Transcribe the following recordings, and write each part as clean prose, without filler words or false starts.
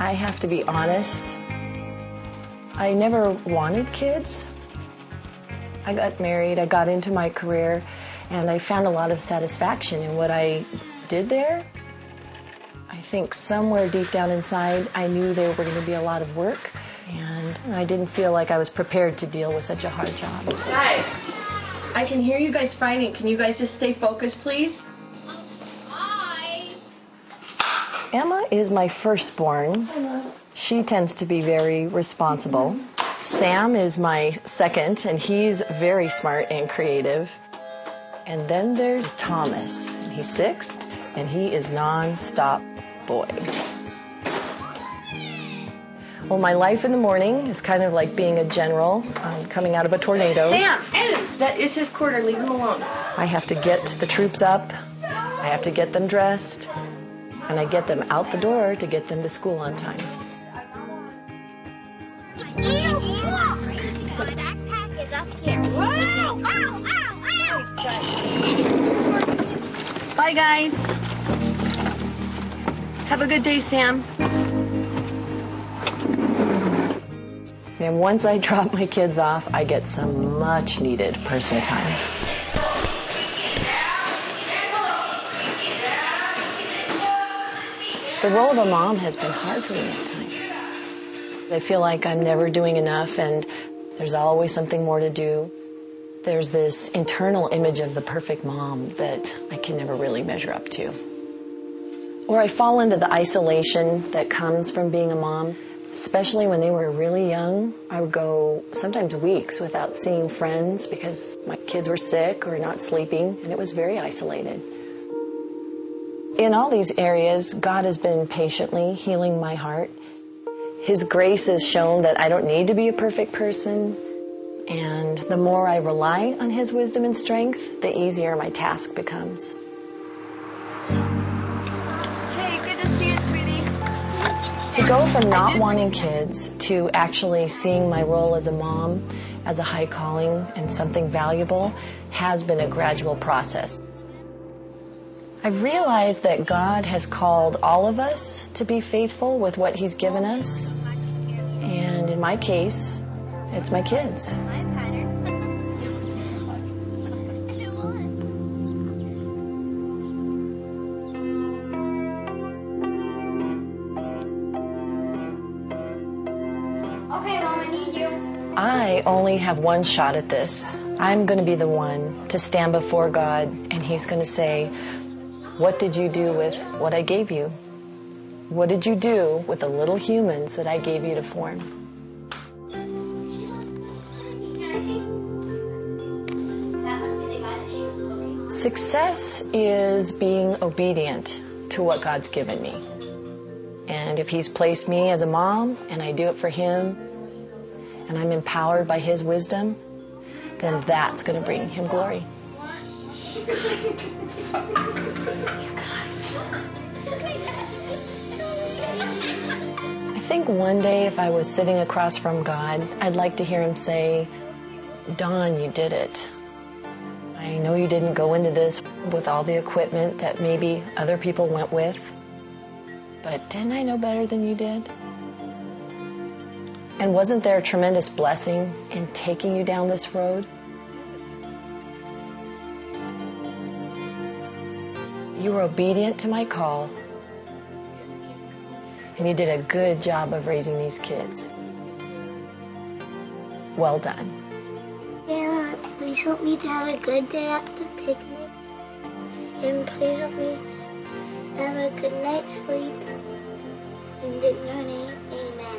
I have to be honest. I never wanted kids. I got married, I got into my career, and I found a lot of satisfaction in what I did there. I think somewhere deep down inside, I knew there were going to be a lot of work, and I didn't feel like I was prepared to deal with such a hard job. Guys, I can hear you guys fighting. Can you guys just stay focused, please? Emma is my firstborn. She tends to be very responsible. Sam is my second, and he's very smart and creative. And then there's Thomas. He's 6, and he is non-stop boy. Well, my life in the morning is kind of like being a general coming out of a tornado. Sam, that is his quarter. Leave him alone. I have to get the troops up. I have to get them dressed. And I get them out the door to get them to school on time. The backpack is up here. Whoa! Ow! Ow! Ow! Bye, guys. Have a good day, Sam. And once I drop my kids off, I get some much-needed person time. The role of a mom has been hard for me at times. I feel like I'm never doing enough and there's always something more to do. There's this internal image of the perfect mom that I can never really measure up to. Or I fall into the isolation that comes from being a mom, especially when they were really young. I would go sometimes weeks without seeing friends because my kids were sick or not sleeping, and it was very isolated. In all these areas, God has been patiently healing my heart. His grace has shown that I don't need to be a perfect person. And the more I rely on His wisdom and strength, the easier my task becomes. Hey, good to see you, sweetie. To go from not wanting kids to actually seeing my role as a mom as a high calling and something valuable has been a gradual process. I've realized that God has called all of us to be faithful with what He's given us. And in my case, it's my kids. I only have one shot at this. I'm going to be the one to stand before God, and He's going to say, "What did you do with what I gave you? What did you do with the little humans that I gave you to form?" Success is being obedient to what God's given me. And if He's placed me as a mom, and I do it for Him, and I'm empowered by His wisdom, then that's going to bring Him glory. I think one day if I was sitting across from God, I'd like to hear Him say, "Dawn, you did it. I know you didn't go into this with all the equipment that maybe other people went with, but didn't I know better than you did? And wasn't there a tremendous blessing in taking you down this road? You were obedient to my call, and you did a good job of raising these kids. Well done." Yeah, please help me to have a good day at the picnic. And please help me have a good night's sleep. In your name, amen.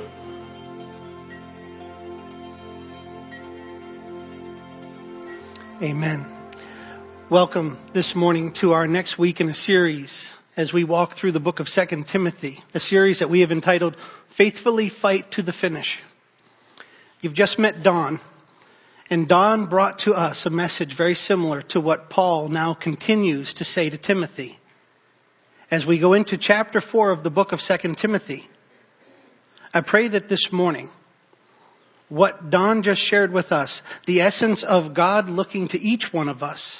Amen. Welcome this morning to our next week in a series as we walk through the book of 2 Timothy, a series that we have entitled Faithfully Fight to the Finish. You've just met Dawn, and Dawn brought to us a message very similar to what Paul now continues to say to Timothy. As we go into chapter 4 of the book of 2 Timothy, I pray that this morning, what Dawn just shared with us, the essence of God looking to each one of us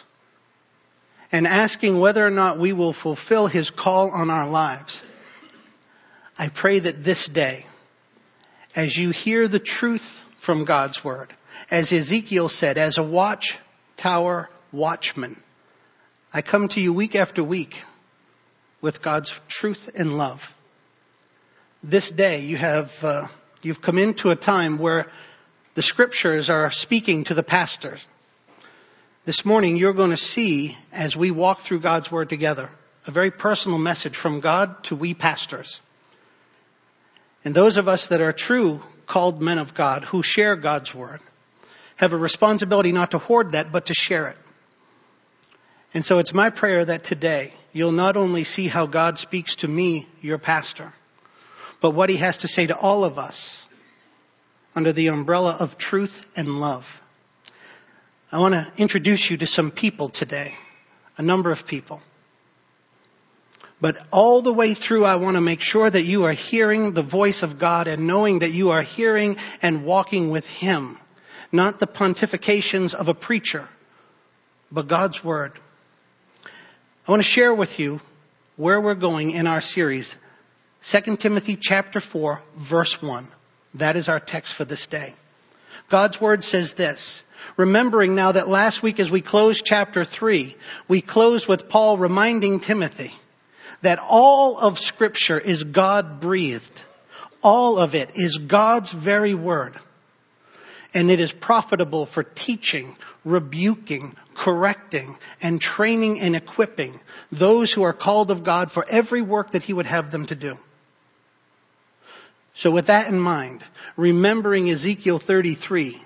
and asking whether or not we will fulfill His call on our lives, I pray that this day, as you hear the truth from God's word, as Ezekiel said, as a watchtower watchman, I come to you week after week with God's truth and love. This day you've come into a time where the scriptures are speaking to the pastors. This morning you're going to see, as we walk through God's word together, a very personal message from God to we pastors. And those of us that are true called men of God who share God's word have a responsibility not to hoard that, but to share it. And so it's my prayer that today you'll not only see how God speaks to me, your pastor, but what he has to say to all of us under the umbrella of truth and love. I want to introduce you to some people today, a number of people. But all the way through, I want to make sure that you are hearing the voice of God and knowing that you are hearing and walking with him, not the pontifications of a preacher, but God's word. I want to share with you where we're going in our series, 2 Timothy chapter 4, verse 1. That is our text for this day. God's word says this, remembering now that last week as we closed chapter 3, we closed with Paul reminding Timothy that all of Scripture is God-breathed. All of it is God's very word. And it is profitable for teaching, rebuking, correcting, and training and equipping those who are called of God for every work that he would have them to do. So with that in mind, remembering Ezekiel 33,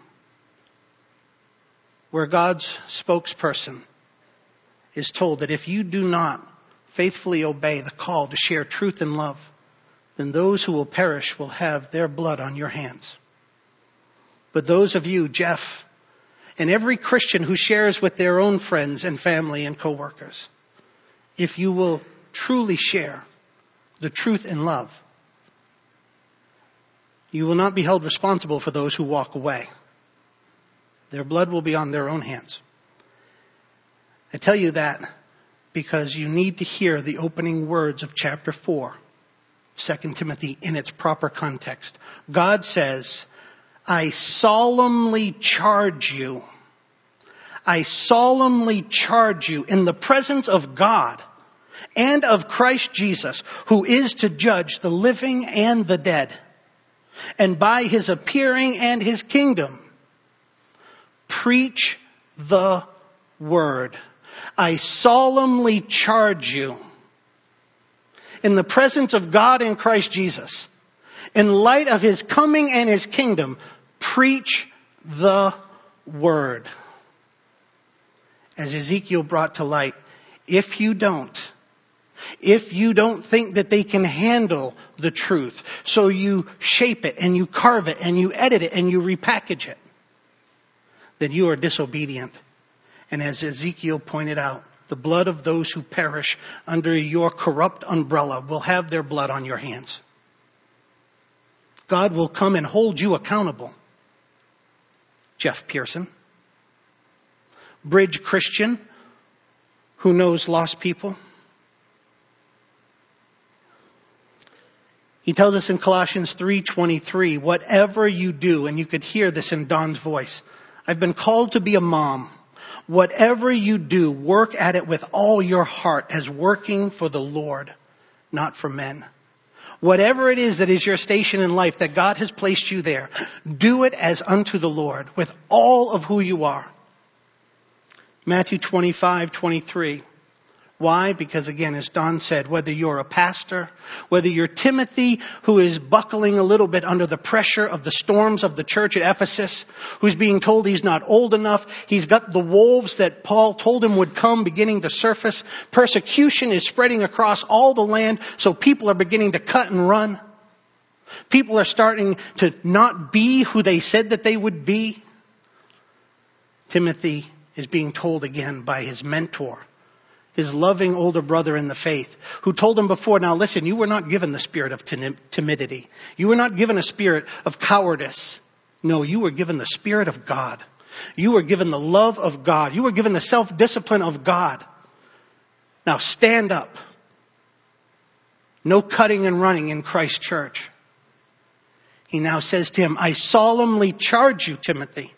where God's spokesperson is told that if you do not faithfully obey the call to share truth and love, then those who will perish will have their blood on your hands. But those of you, Jeff, and every Christian who shares with their own friends and family and co-workers, if you will truly share the truth and love, you will not be held responsible for those who walk away. Their blood will be on their own hands. I tell you that because you need to hear the opening words of chapter 4, 2 Timothy, in its proper context. God says, I solemnly charge you. I solemnly charge you in the presence of God and of Christ Jesus, who is to judge the living and the dead, and by his appearing and his kingdom, preach the word. I solemnly charge you in the presence of God and Christ Jesus, in light of his coming and his kingdom, preach the word. As Ezekiel brought to light, if you don't think that they can handle the truth, so you shape it and you carve it and you edit it and you repackage it, then you are disobedient. And as Ezekiel pointed out, the blood of those who perish under your corrupt umbrella will have their blood on your hands. God will come and hold you accountable. Jeff Pearson, Bridge Christian, who knows lost people. He tells us in Colossians 3:23, whatever you do, and you could hear this in Don's voice, I've been called to be a mom. Whatever you do, work at it with all your heart as working for the Lord, not for men. Whatever it is that is your station in life, that God has placed you there, do it as unto the Lord with all of who you are. Matthew 25:23. Why? Because again, as Don said, whether you're a pastor, whether you're Timothy, who is buckling a little bit under the pressure of the storms of the church at Ephesus, who's being told he's not old enough, he's got the wolves that Paul told him would come beginning to surface. Persecution is spreading across all the land, so people are beginning to cut and run. People are starting to not be who they said that they would be. Timothy is being told again by his mentor, his loving older brother in the faith, who told him before, now listen, you were not given the spirit of timidity. You were not given a spirit of cowardice. No, you were given the Spirit of God. You were given the love of God. You were given the self-discipline of God. Now stand up. No cutting and running in Christ Church. He now says to him, I solemnly charge you, Timothy,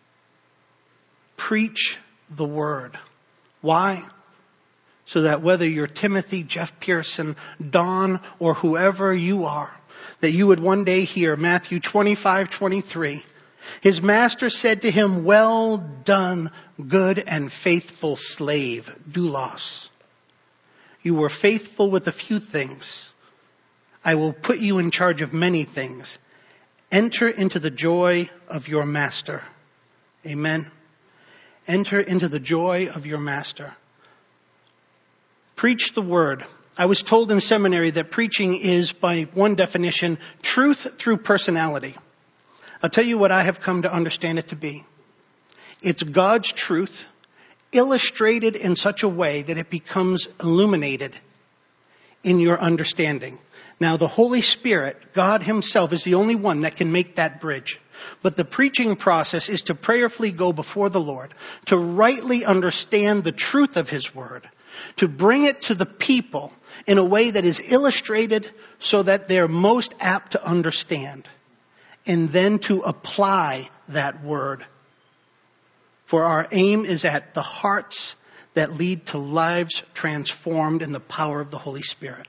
preach the word. Why? So that whether you're Timothy, Jeff Pearson, Don, or whoever you are, that you would one day hear Matthew 25:23. His master said to him, well done, good and faithful slave, doulos. You were faithful with a few things. I will put you in charge of many things. Enter into the joy of your master. Amen. Enter into the joy of your master. Preach the word. I was told in seminary that preaching is, by one definition, truth through personality. I'll tell you what I have come to understand it to be. It's God's truth illustrated in such a way that it becomes illuminated in your understanding. Now, the Holy Spirit, God himself, is the only one that can make that bridge. But the preaching process is to prayerfully go before the Lord, to rightly understand the truth of his word, to bring it to the people in a way that is illustrated so that they're most apt to understand, and then to apply that word. For our aim is at the hearts that lead to lives transformed in the power of the Holy Spirit.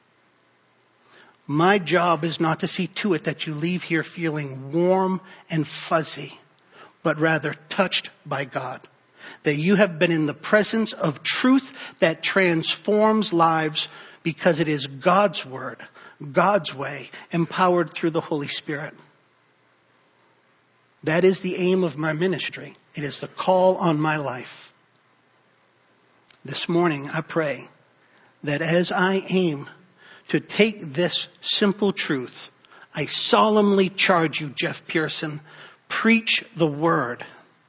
My job is not to see to it that you leave here feeling warm and fuzzy, but rather touched by God. That you have been in the presence of truth that transforms lives because it is God's word, God's way, empowered through the Holy Spirit. That is the aim of my ministry. It is the call on my life. This morning, I pray that as I aim to take this simple truth, I solemnly charge you, Jeff Pearson, preach the word.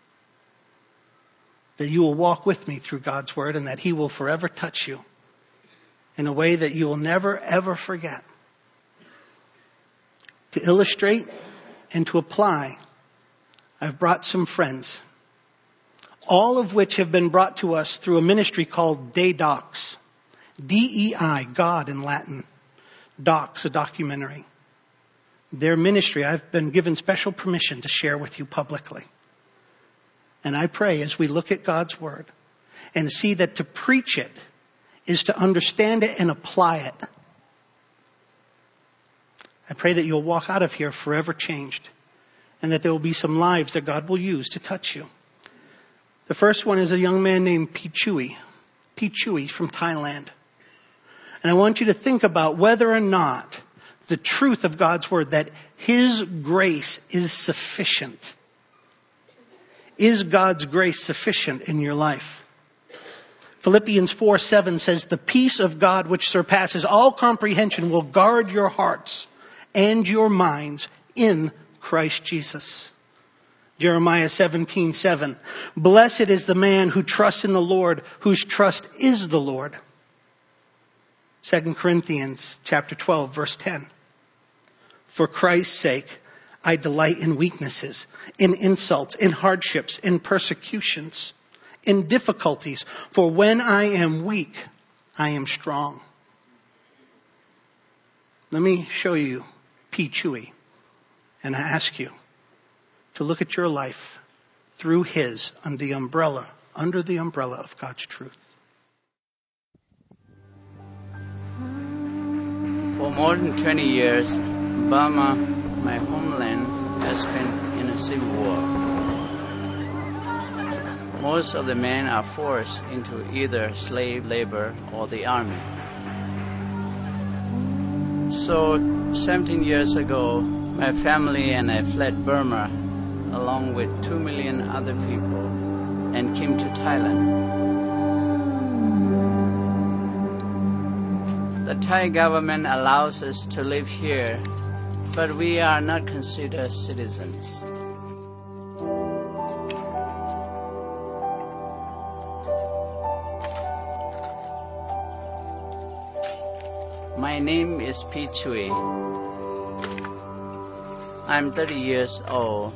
That you will walk with me through God's word and that he will forever touch you in a way that you will never, ever forget. To illustrate and to apply, I've brought some friends, all of which have been brought to us through a ministry called Dei Docs. D-E-I, God in Latin. Docs, a documentary. Their ministry, I've been given special permission to share with you publicly. And I pray as we look at God's word and see that to preach it is to understand it and apply it. I pray that you'll walk out of here forever changed and that there will be some lives that God will use to touch you. The first one is a young man named Pichui. Pichui from Thailand. And I want you to think about whether or not the truth of God's word, that his grace is sufficient. Is God's grace sufficient in your life? Philippians 4:7 says, the peace of God which surpasses all comprehension will guard your hearts and your minds in Christ Jesus. Jeremiah 17:7. Blessed is the man who trusts in the Lord, whose trust is the Lord. 2 Corinthians chapter 12, verse 10. For Christ's sake, I delight in weaknesses, in insults, in hardships, in persecutions, in difficulties. For when I am weak, I am strong. Let me show you Pichui. And I ask you to look at your life through his, under the umbrella of God's truth. For more than 20 years, Burma, my homeland, has been in a civil war. Most of the men are forced into either slave labor or the army. So 17 years ago, my family and I fled Burma along with 2 million other people and came to Thailand. The Thai government allows us to live here, but we are not considered citizens. My name is Pichui. I'm 30 years old.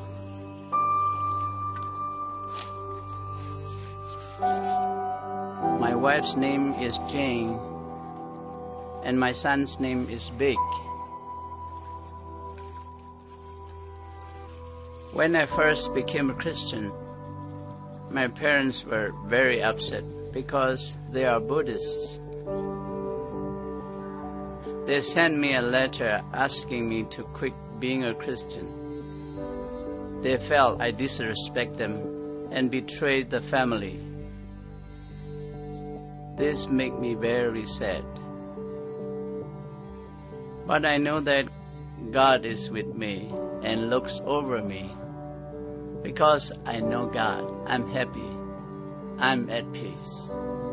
My wife's name is Jane. and my son's name is Big. When I first became a Christian, my parents were very upset because they are Buddhists. They sent me a letter asking me to quit being a Christian. They felt I disrespected them and betrayed the family. This made me very sad. But I know that God is with me and looks over me. Because I know God, I'm happy. I'm at peace.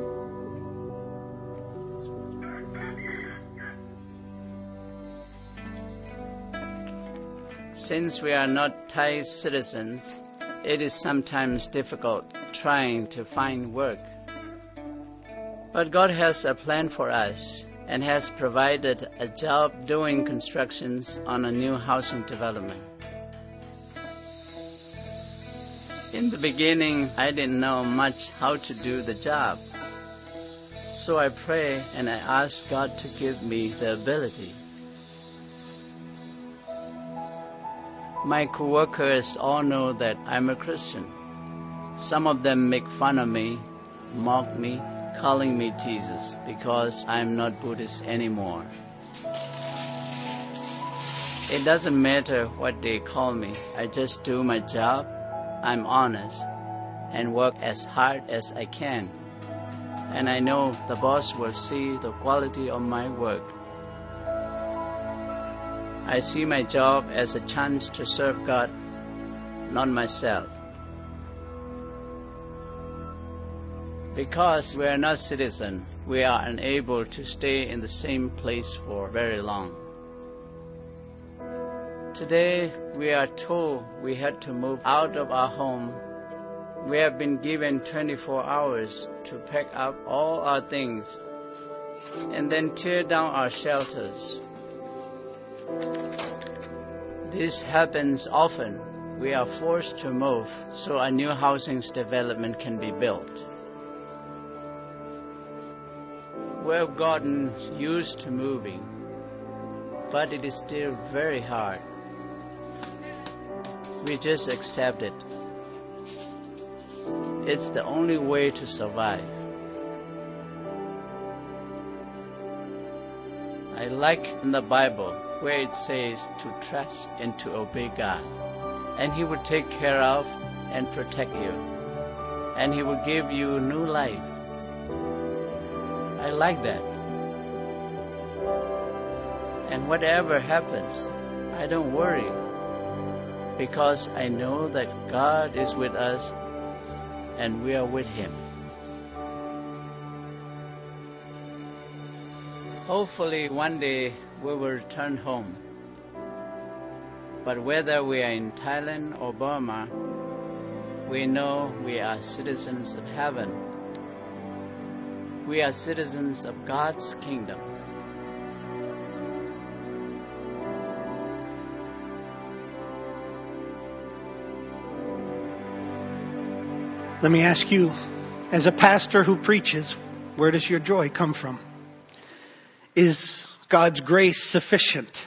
Since we are not Thai citizens, it is sometimes difficult trying to find work. But God has a plan for us and has provided a job doing constructions on a new housing development. In the beginning, I didn't know much how to do the job. So I pray and I ask God to give me the ability. My co-workers all know that I'm a Christian. Some of them make fun of me, mock me, calling me Jesus because I'm not Buddhist anymore. It doesn't matter what they call me. I just do my job. I'm honest and work as hard as I can. And I know the boss will see the quality of my work. I see my job as a chance to serve God, not myself. Because we are not citizens, we are unable to stay in the same place for very long. Today, we are told we had to move out of our home. We have been given 24 hours to pack up all our things and then tear down our shelters. This happens often. We are forced to move so a new housing development can be built. We have gotten used to moving, but it is still very hard. We just accept it. It's the only way to survive. I like in the Bible where it says to trust and to obey God. And He will take care of and protect you. And He will give you new life. I like that. And whatever happens, I don't worry. Because I know that God is with us and we are with Him. Hopefully one day we will return home. But whether we are in Thailand or Burma, we know we are citizens of heaven. We are citizens of God's kingdom. Let me ask you, as a pastor who preaches, where does your joy come from? Is God's grace sufficient?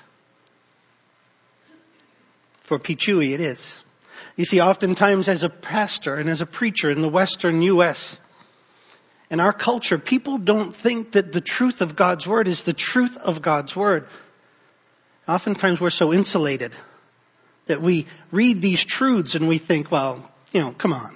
For Pichui, it is. You see, oftentimes as a pastor and as a preacher in the Western U.S., in our culture, people don't think that the truth of God's Word is the truth of God's Word. Oftentimes we're so insulated that we read these truths and we think, well, come on.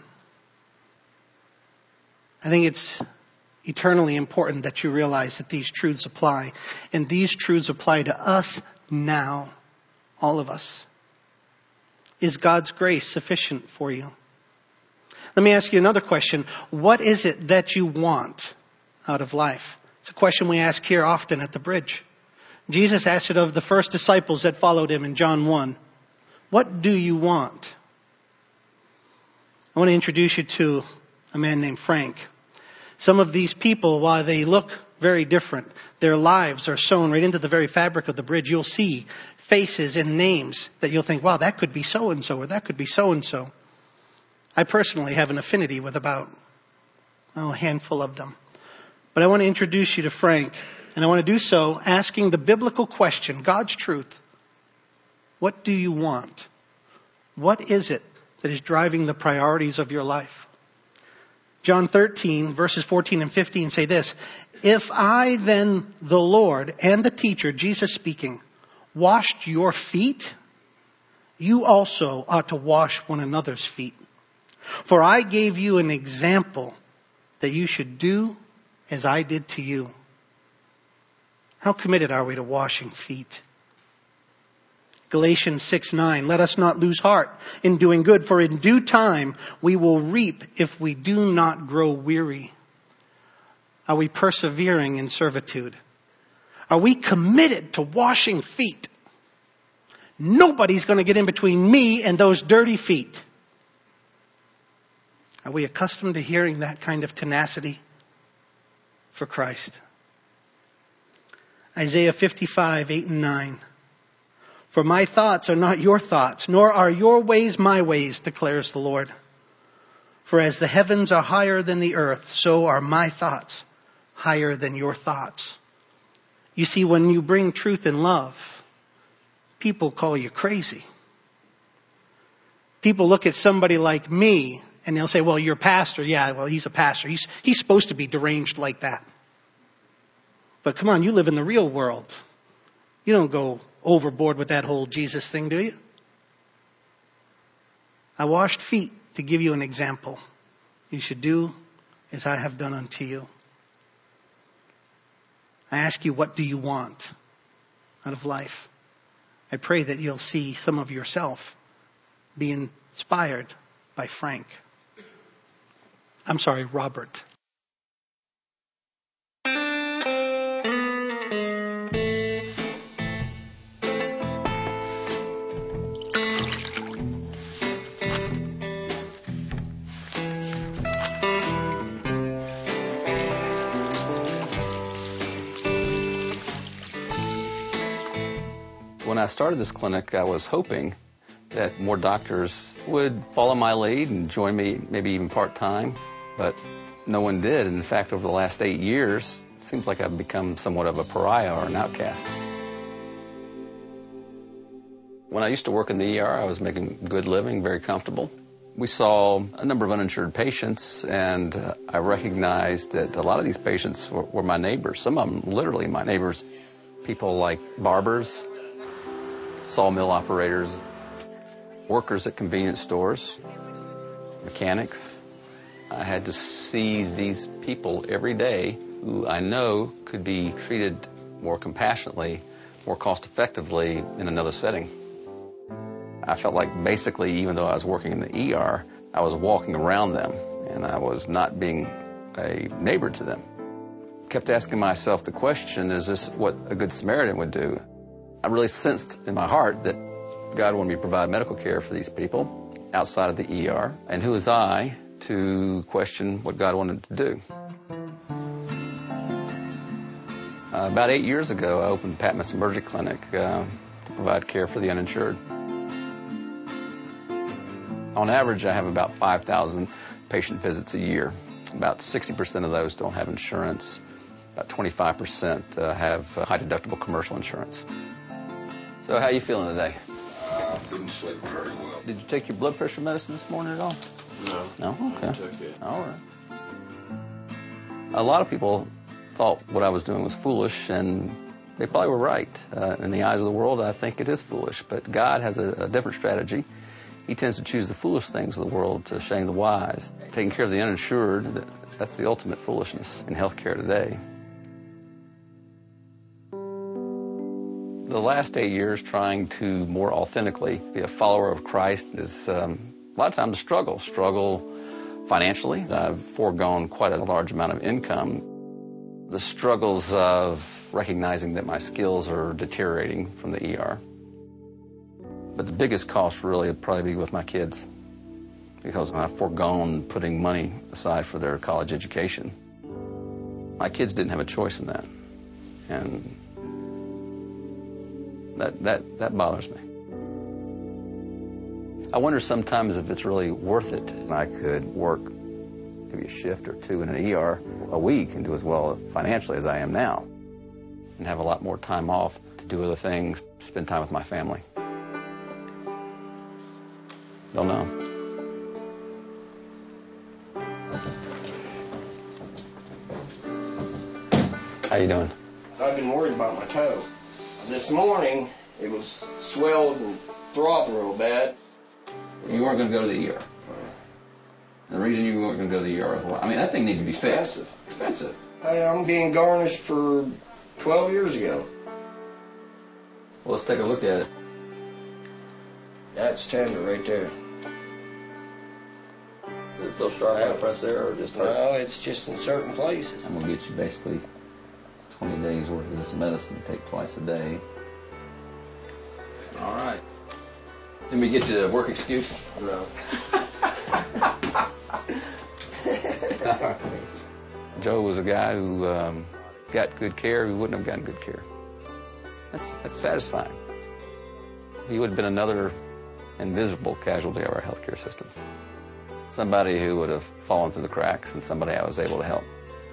I think it's eternally important that you realize that these truths apply. And these truths apply to us now. All of us. Is God's grace sufficient for you? Let me ask you another question. What is it that you want out of life? It's a question we ask here often at the bridge. Jesus asked it of the first disciples that followed Him in John 1. What do you want? I want to introduce you to a man named Frank. Some of these people, while they look very different, their lives are sewn right into the very fabric of the bridge. You'll see faces and names that you'll think, wow, that could be so-and-so or that could be so-and-so. I personally have an affinity with about a handful of them. But I want to introduce you to Frank. And I want to do so asking the biblical question, God's truth. What do you want? What is it that is driving the priorities of your life? John 13, verses 14 and 15 say this, if I then, the Lord and the teacher, Jesus speaking, washed your feet, you also ought to wash one another's feet. For I gave you an example that you should do as I did to you. How committed are we to washing feet? Galatians 6:9, let us not lose heart in doing good, for in due time we will reap if we do not grow weary. Are we persevering in servitude? Are we committed to washing feet? Nobody's going to get in between me and those dirty feet. Are we accustomed to hearing that kind of tenacity for Christ? Isaiah 55, 8 and 9. For my thoughts are not your thoughts, nor are your ways my ways, declares the Lord. For as the heavens are higher than the earth, so are my thoughts higher than your thoughts. You see, when you bring truth and love, people call you crazy. People look at somebody like me and they'll say, well, you're a pastor. Yeah, well, he's a pastor. He's supposed to be deranged like that. But come on, you live in the real world. You don't go overboard with that whole Jesus thing, do you? I washed feet to give you an example. You should do as I have done unto you. I ask you, what do you want out of life? I pray that you'll see some of yourself be inspired by Robert. When I started this clinic, I was hoping that more doctors would follow my lead and join me, maybe even part-time, but no one did. And in fact, over the last 8 years, it seems like I've become somewhat of a pariah or an outcast. When I used to work in the ER, I was making a good living, very comfortable. We saw a number of uninsured patients, and I recognized that a lot of these patients were my neighbors, some of them literally my neighbors, people like barbers, sawmill operators, workers at convenience stores, mechanics. I had to see these people every day who I know could be treated more compassionately, more cost-effectively in another setting. I felt like basically, even though I was working in the ER, I was walking around them and I was not being a neighbor to them. Kept asking myself the question, is this what a good Samaritan would do? I really sensed in my heart that God wanted me to provide medical care for these people outside of the ER. And who was I to question what God wanted to do? About 8 years ago, I opened Patmos Emergency Clinic to provide care for the uninsured. On average, I have about 5,000 patient visits a year. About 60% of those don't have insurance. About 25% have high deductible commercial insurance. So how are you feeling today? I couldn't sleep very well. Did you take your blood pressure medicine this morning at all? No. No? Okay. I took it. All right. A lot of people thought what I was doing was foolish, and they probably were right. In the eyes of the world, I think it is foolish. But God has a different strategy. He tends to choose the foolish things of the world to shame the wise. Taking care of the uninsured, that's the ultimate foolishness in healthcare today. The last 8 years trying to more authentically be a follower of Christ is a lot of times a struggle financially. I've foregone quite a large amount of income. The struggles of recognizing that my skills are deteriorating from the ER. But the biggest cost really would probably be with my kids, because I've foregone putting money aside for their college education. My kids didn't have a choice in that. And that bothers me. I wonder sometimes if it's really worth it. I could work maybe a shift or two in an ER a week and do as well financially as I am now. and have a lot more time off to do other things, spend time with my family. Don't know. How you doing? I've been worried about my toe. This morning, it was swelled and throbbing real bad. You weren't going to go to the ER. The reason you weren't going to go to the ER is what? I mean, that thing needed to be fixed. Expensive. I'm being garnished for 12 years ago. Well, let's take a look at it. That's tender right there. Does it feel sharp when I press there, or just? No, it's just in certain places. I'm going to get you basically 20 days worth of this medicine to take twice a day. All right. Let me get you a work excuse. No. Joe was a guy who got good care. He wouldn't have gotten good care. That's satisfying. He would have been another invisible casualty of our healthcare system. Somebody who would have fallen through the cracks, and somebody I was able to help.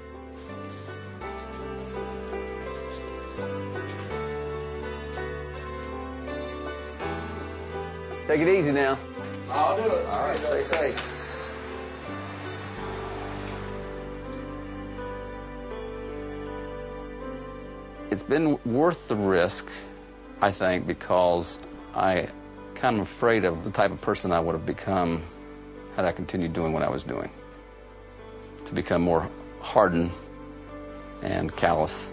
Take it easy now. I'll do it. All right, stay safe. It's been worth the risk, I think, because I kind of afraid of the type of person I would have become had I continued doing what I was doing. To become more hardened and callous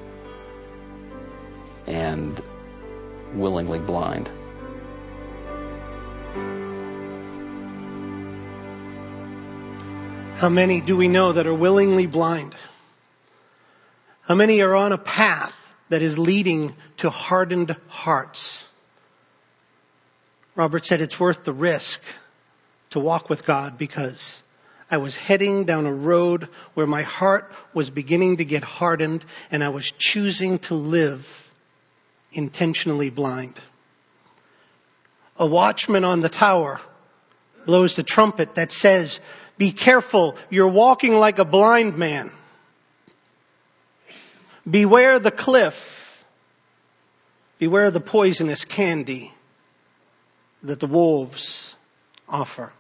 and willingly blind. How many do we know that are willingly blind? How many are on a path that is leading to hardened hearts? Robert said it's worth the risk to walk with God because I was heading down a road where my heart was beginning to get hardened and I was choosing to live intentionally blind. A watchman on the tower blows the trumpet that says, "Be careful, you're walking like a blind man. Beware the cliff. Beware the poisonous candy that the wolves offer."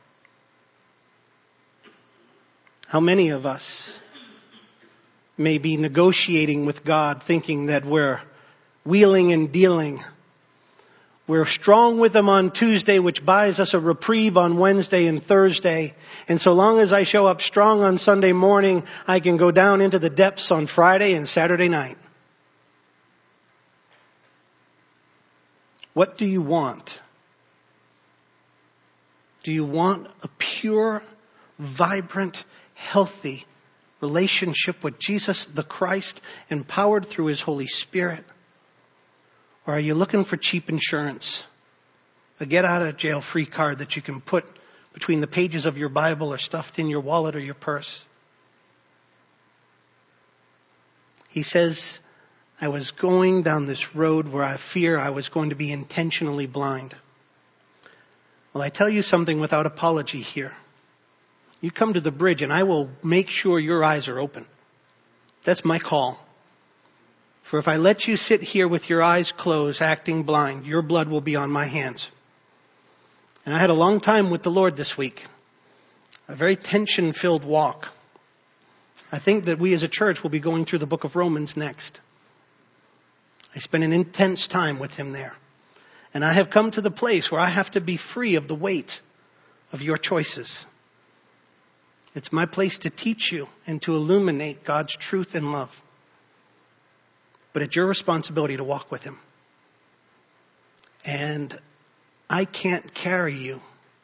How many of us may be negotiating with God, thinking that we're wheeling and dealing. We're strong with Him on Tuesday, which buys us a reprieve on Wednesday and Thursday. And so long as I show up strong on Sunday morning, I can go down into the depths on Friday and Saturday night. What do you want? Do you want a pure, vibrant, healthy relationship with Jesus the Christ, empowered through His Holy Spirit? Or are you looking for cheap insurance? A get-out-of-jail-free card that you can put between the pages of your Bible or stuffed in your wallet or your purse? He says, I was going down this road where I fear I was going to be intentionally blind. Well, I tell you something without apology here. You come to the bridge and I will make sure your eyes are open. That's my call. For if I let you sit here with your eyes closed, acting blind, your blood will be on my hands. And I had a long time with the Lord this week. A very tension-filled walk. I think that we as a church will be going through the book of Romans next. I spent an intense time with Him there. And I have come to the place where I have to be free of the weight of your choices. It's my place to teach you and to illuminate God's truth and love. But it's your responsibility to walk with Him. And I can't carry you.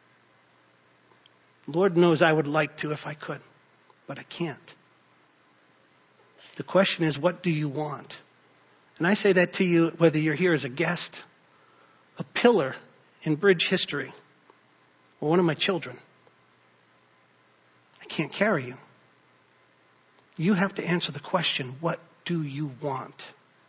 Lord knows I would like to if I could, but I can't. The question is, what do you want? And I say that to you whether you're here as a guest, a pillar in Bridge history, or one of my children. I can't carry you. You have to answer the question, what do you want?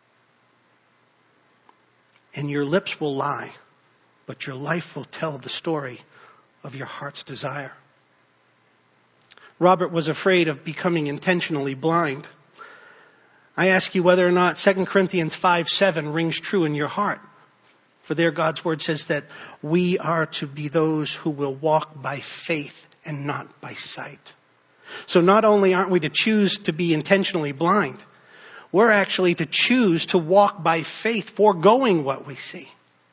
And your lips will lie, but your life will tell the story of your heart's desire. Robert was afraid of becoming intentionally blind. I ask you whether or not 2 Corinthians 5:7 rings true in your heart. For there God's word says that we are to be those who will walk by faith and not by sight. So not only aren't we to choose to be intentionally blind, we're actually to choose to walk by faith, foregoing what we see.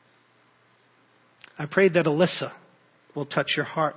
I pray that Alyssa will touch your heart.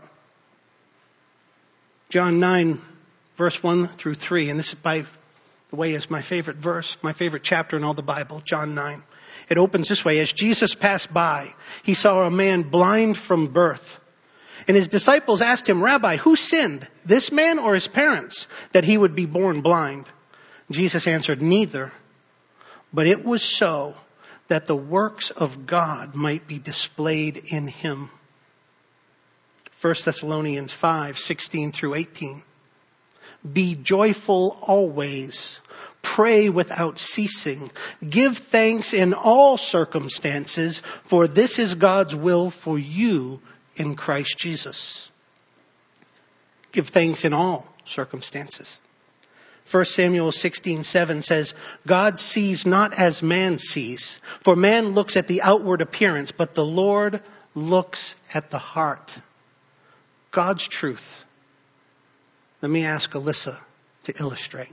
John 9, verse 1 through 3, and this, by the way, is my favorite verse, my favorite chapter in all the Bible, John 9. It opens this way: as Jesus passed by, he saw a man blind from birth. And his disciples asked him, Rabbi, who sinned, this man or his parents, that he would be born blind? Jesus answered, neither. But it was so that the works of God might be displayed in him. 1 Thessalonians 5:16 through 18. Be joyful always. Pray without ceasing. Give thanks in all circumstances, for this is God's will for you in Christ Jesus. Give thanks in all circumstances. 1 Samuel 16:7 says, God sees not as man sees, for man looks at the outward appearance, but the Lord looks at the heart. God's truth. Let me ask Alyssa to illustrate.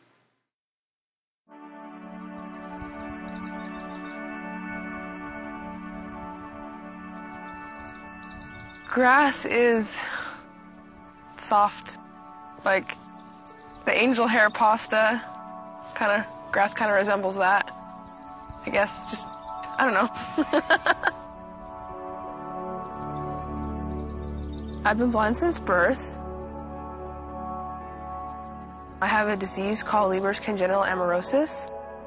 Grass is soft, like the angel hair pasta. Grass kind of resembles that. I guess, just, I don't know. I've been blind since birth. I have a disease called Leber's congenital amaurosis.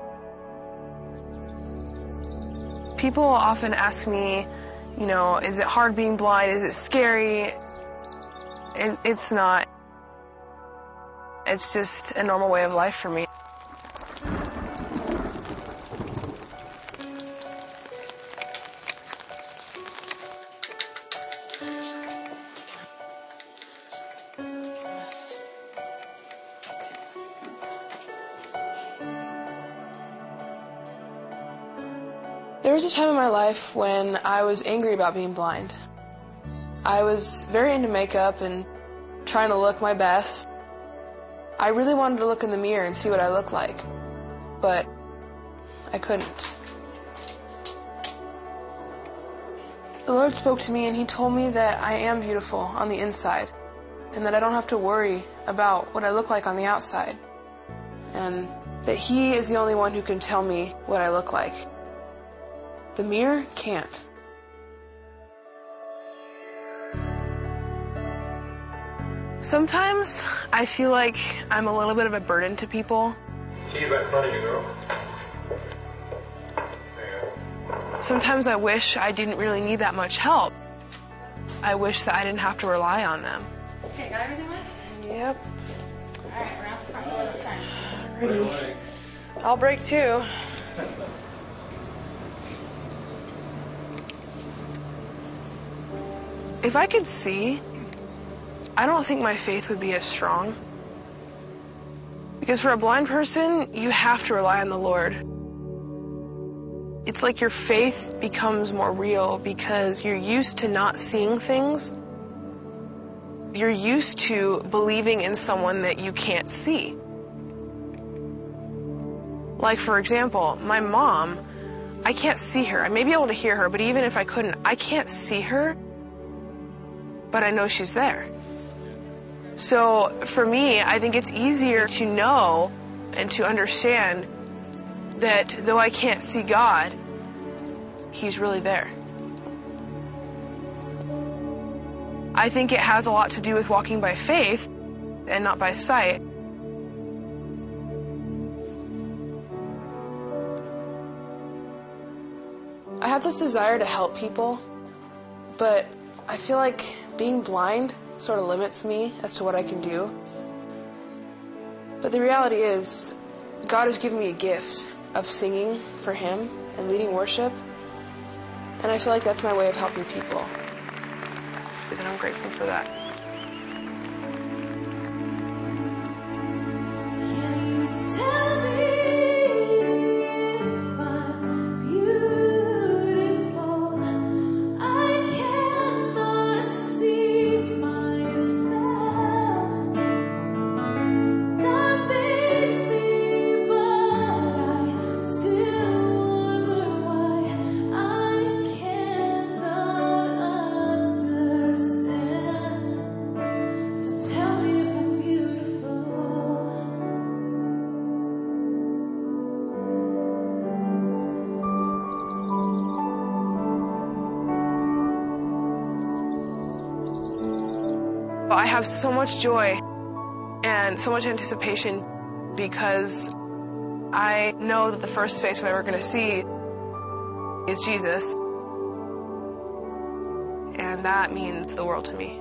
People often ask me, is it hard being blind? Is it scary? And it's not. It's just a normal way of life for me. Yes. There was a time in my life when I was angry about being blind. I was very into makeup and trying to look my best. I really wanted to look in the mirror and see what I looked like, but I couldn't. The Lord spoke to me and He told me that I am beautiful on the inside and that I don't have to worry about what I look like on the outside, and that He is the only one who can tell me what I look like. The mirror can't. Sometimes I feel like I'm a little bit of a burden to people. See you back in front of you, girl. Sometimes I wish I didn't really need that much help. I wish that I didn't have to rely on them. Okay, got everything, Miss? Yep. Alright, we're out the front door this time. Ready. I'll break too. If I could see, I don't think my faith would be as strong. Because for a blind person, you have to rely on the Lord. It's like your faith becomes more real because you're used to not seeing things. You're used to believing in someone that you can't see. Like, for example, my mom, I can't see her. I may be able to hear her, but even if I couldn't, I can't see her, but I know she's there. So for me, I think it's easier to know and to understand that though I can't see God, He's really there. I think it has a lot to do with walking by faith and not by sight. I have this desire to help people, but I feel like being blind sort of limits me as to what I can do. But the reality is, God has given me a gift of singing for Him and leading worship, and I feel like that's my way of helping people. And I'm grateful for that. Can you tell me But I have so much joy and so much anticipation because I know that the first face I'm ever going to see is Jesus. And that means the world to me.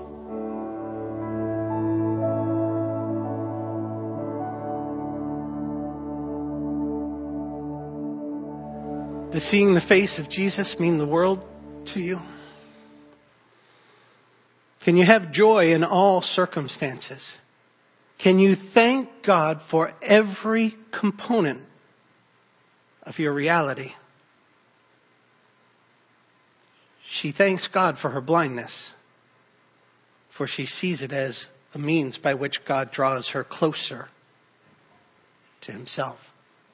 Does seeing the face of Jesus mean the world to you? Can you have joy in all circumstances? Can you thank God for every component of your reality? She thanks God for her blindness, for she sees it as a means by which God draws her closer to himself.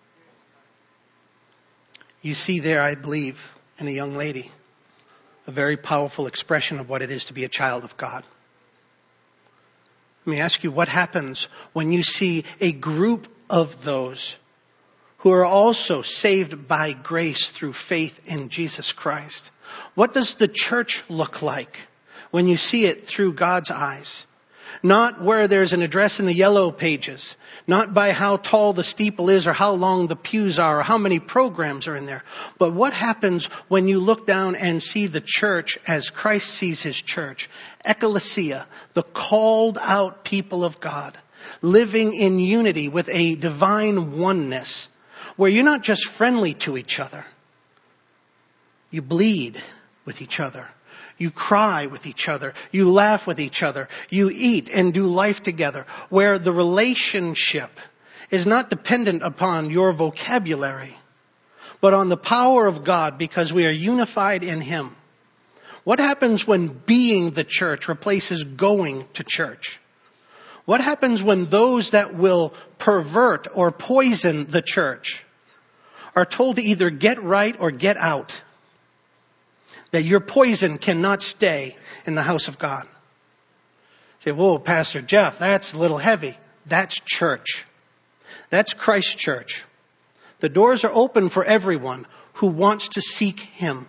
You see there, I believe, in a young lady, a very powerful expression of what it is to be a child of God. Let me ask you, what happens when you see a group of those who are also saved by grace through faith in Jesus Christ? What does the church look like when you see it through God's eyes? Not where there's an address in the yellow pages, not by how tall the steeple is or how long the pews are or how many programs are in there. But what happens when you look down and see the church as Christ sees his church? Ecclesia, the called out people of God, living in unity with a divine oneness, where you're not just friendly to each other. You bleed with each other. You cry with each other. You laugh with each other. You eat and do life together, where the relationship is not dependent upon your vocabulary, but on the power of God, because we are unified in him. What happens when being the church replaces going to church? What happens when those that will pervert or poison the church are told to either get right or get out? That your poison cannot stay in the house of God. You say, whoa, Pastor Jeff, that's a little heavy. That's church. That's Christ's church. The doors are open for everyone who wants to seek him.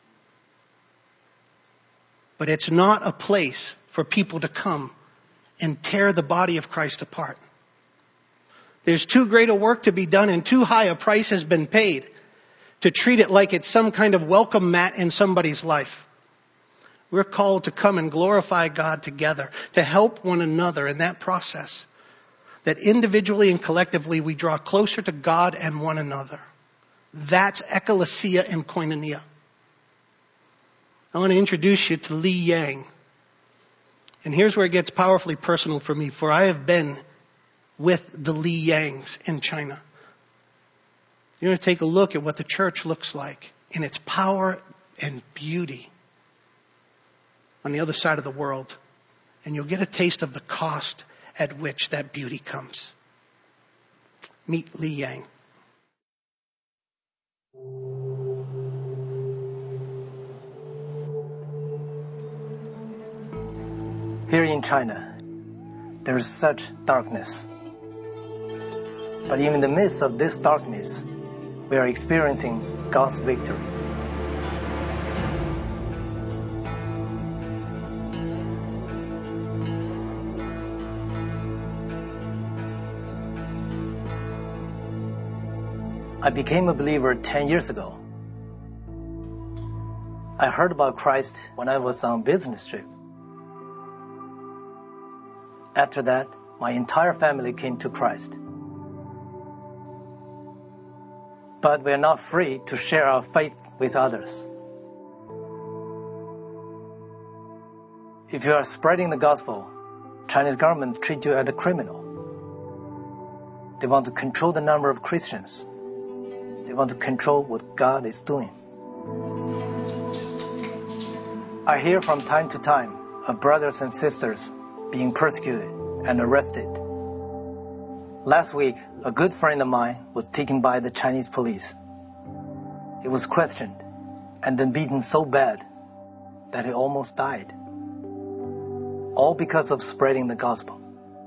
But it's not a place for people to come and tear the body of Christ apart. There's too great a work to be done and too high a price has been paid to treat it like it's some kind of welcome mat in somebody's life. We're called to come and glorify God together, to help one another in that process. That individually and collectively we draw closer to God and one another. That's ecclesia and koinonia. I want to introduce you to Li Yang. And here's where it gets powerfully personal for me, for I have been with the Li Yangs in China. You're going to take a look at what the church looks like in its power and beauty on the other side of the world. And you'll get a taste of the cost at which that beauty comes. Meet Li Yang. Here in China, there is such darkness. But even in the midst of this darkness, we are experiencing God's victory. I became a believer 10 years ago. I heard about Christ when I was on a business trip. After that, my entire family came to Christ. But we are not free to share our faith with others. If you are spreading the gospel, Chinese government treat you as a criminal. They want to control the number of Christians. They want to control what God is doing. I hear from time to time of brothers and sisters being persecuted and arrested. Last week, a good friend of mine was taken by the Chinese police. He was questioned and then beaten so bad that he almost died. All because of spreading the gospel.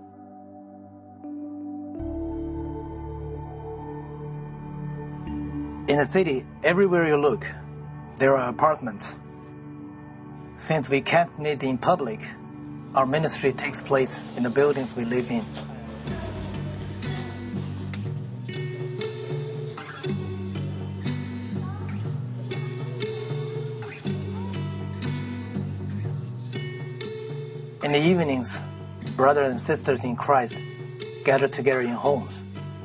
In the city, everywhere you look, there are apartments. Since we can't meet in public, Our ministry takes place in the buildings we live in. In the evenings, brothers and sisters in Christ gather together in homes.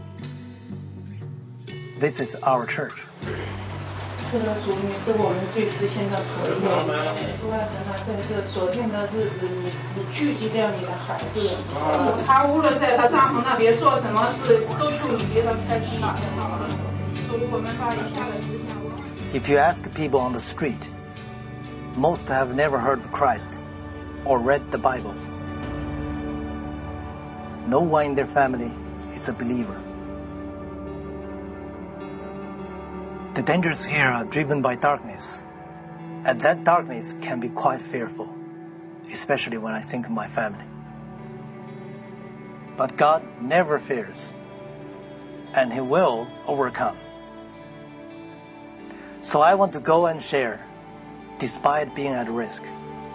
This is our church. 这个主你是我们最知心的朋友。主啊，神啊，在这昨天的日子，你聚集了你的孩子。他无论在他帐篷那边做什么事，都求你别让开心了。所以我们把以下的事项。 If you ask people on the street, most have never heard of Christ or read the Bible. No one in their family is a believer. The dangers here are driven by darkness, and that darkness can be quite fearful, especially when I think of my family. But God never fears, and He will overcome. So I want to go and share, despite being at risk.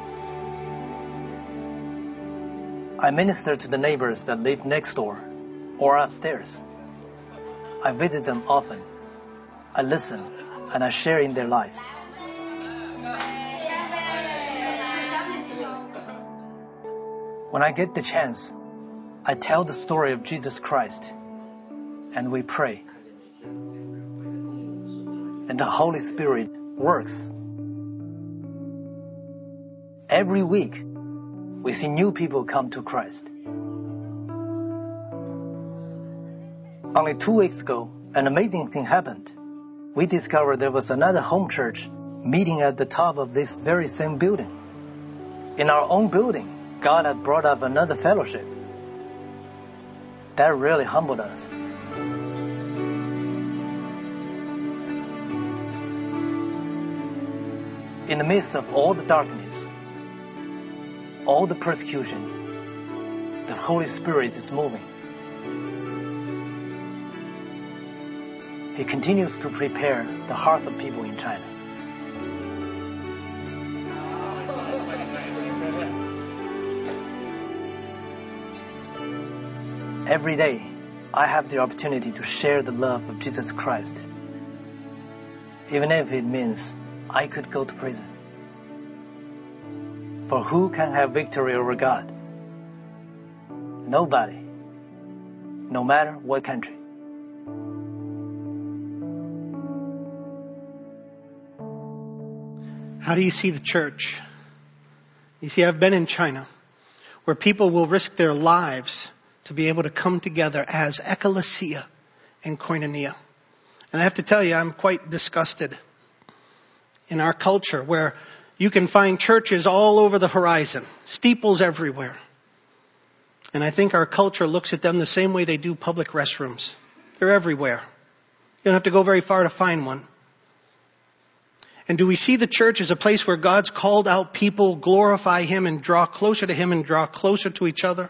I minister to the neighbors that live next door or upstairs. I visit them often. I listen and I share in their life. When I get the chance, I tell the story of Jesus Christ and we pray. And the Holy Spirit works. Every week, we see new people come to Christ. Only 2 weeks ago, an amazing thing happened. We discovered there was another home church meeting at the top of this very same building. In our own building, God had brought up another fellowship. That really humbled us. In the midst of all the darkness, all the persecution, the Holy Spirit is moving. He continues to prepare the hearts of people in China. Every day, I have the opportunity to share the love of Jesus Christ, even if it means I could go to prison. For who can have victory over God? Nobody, no matter what country. How do you see the church? You see, I've been in China where people will risk their lives to be able to come together as ecclesia and koinonia. And I have to tell you, I'm quite disgusted in our culture where you can find churches all over the horizon, steeples everywhere. And I think our culture looks at them the same way they do public restrooms. They're everywhere. You don't have to go very far to find one. And do we see the church as a place where God's called out people, glorify Him and draw closer to Him and draw closer to each other?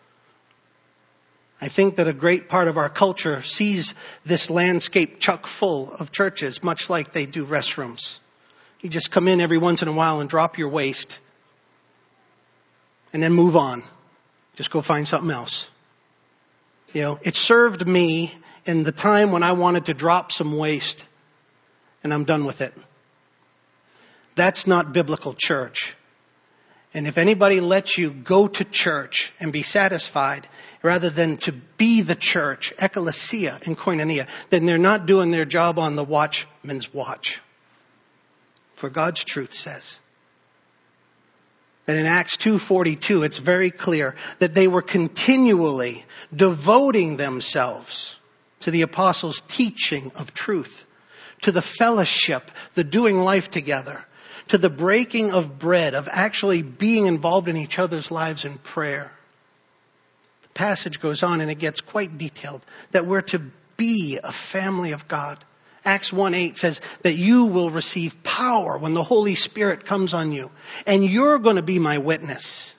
I think that a great part of our culture sees this landscape chock full of churches, much like they do restrooms. You just come in every once in a while and drop your waste and then move on. Just go find something else. You know, it served me in the time when I wanted to drop some waste and I'm done with it. That's not biblical church. And if anybody lets you go to church and be satisfied rather than to be the church, ecclesia and koinonia, then they're not doing their job on the watchman's watch. For God's truth says that in Acts 2:42, it's very clear that they were continually devoting themselves to the apostles' teaching of truth, to the fellowship, the doing life together, to the breaking of bread, of actually being involved in each other's lives in prayer. The passage goes on and it gets quite detailed that we're to be a family of God. Acts 1:8 says that you will receive power when the Holy Spirit comes on you, and you're going to be my witness.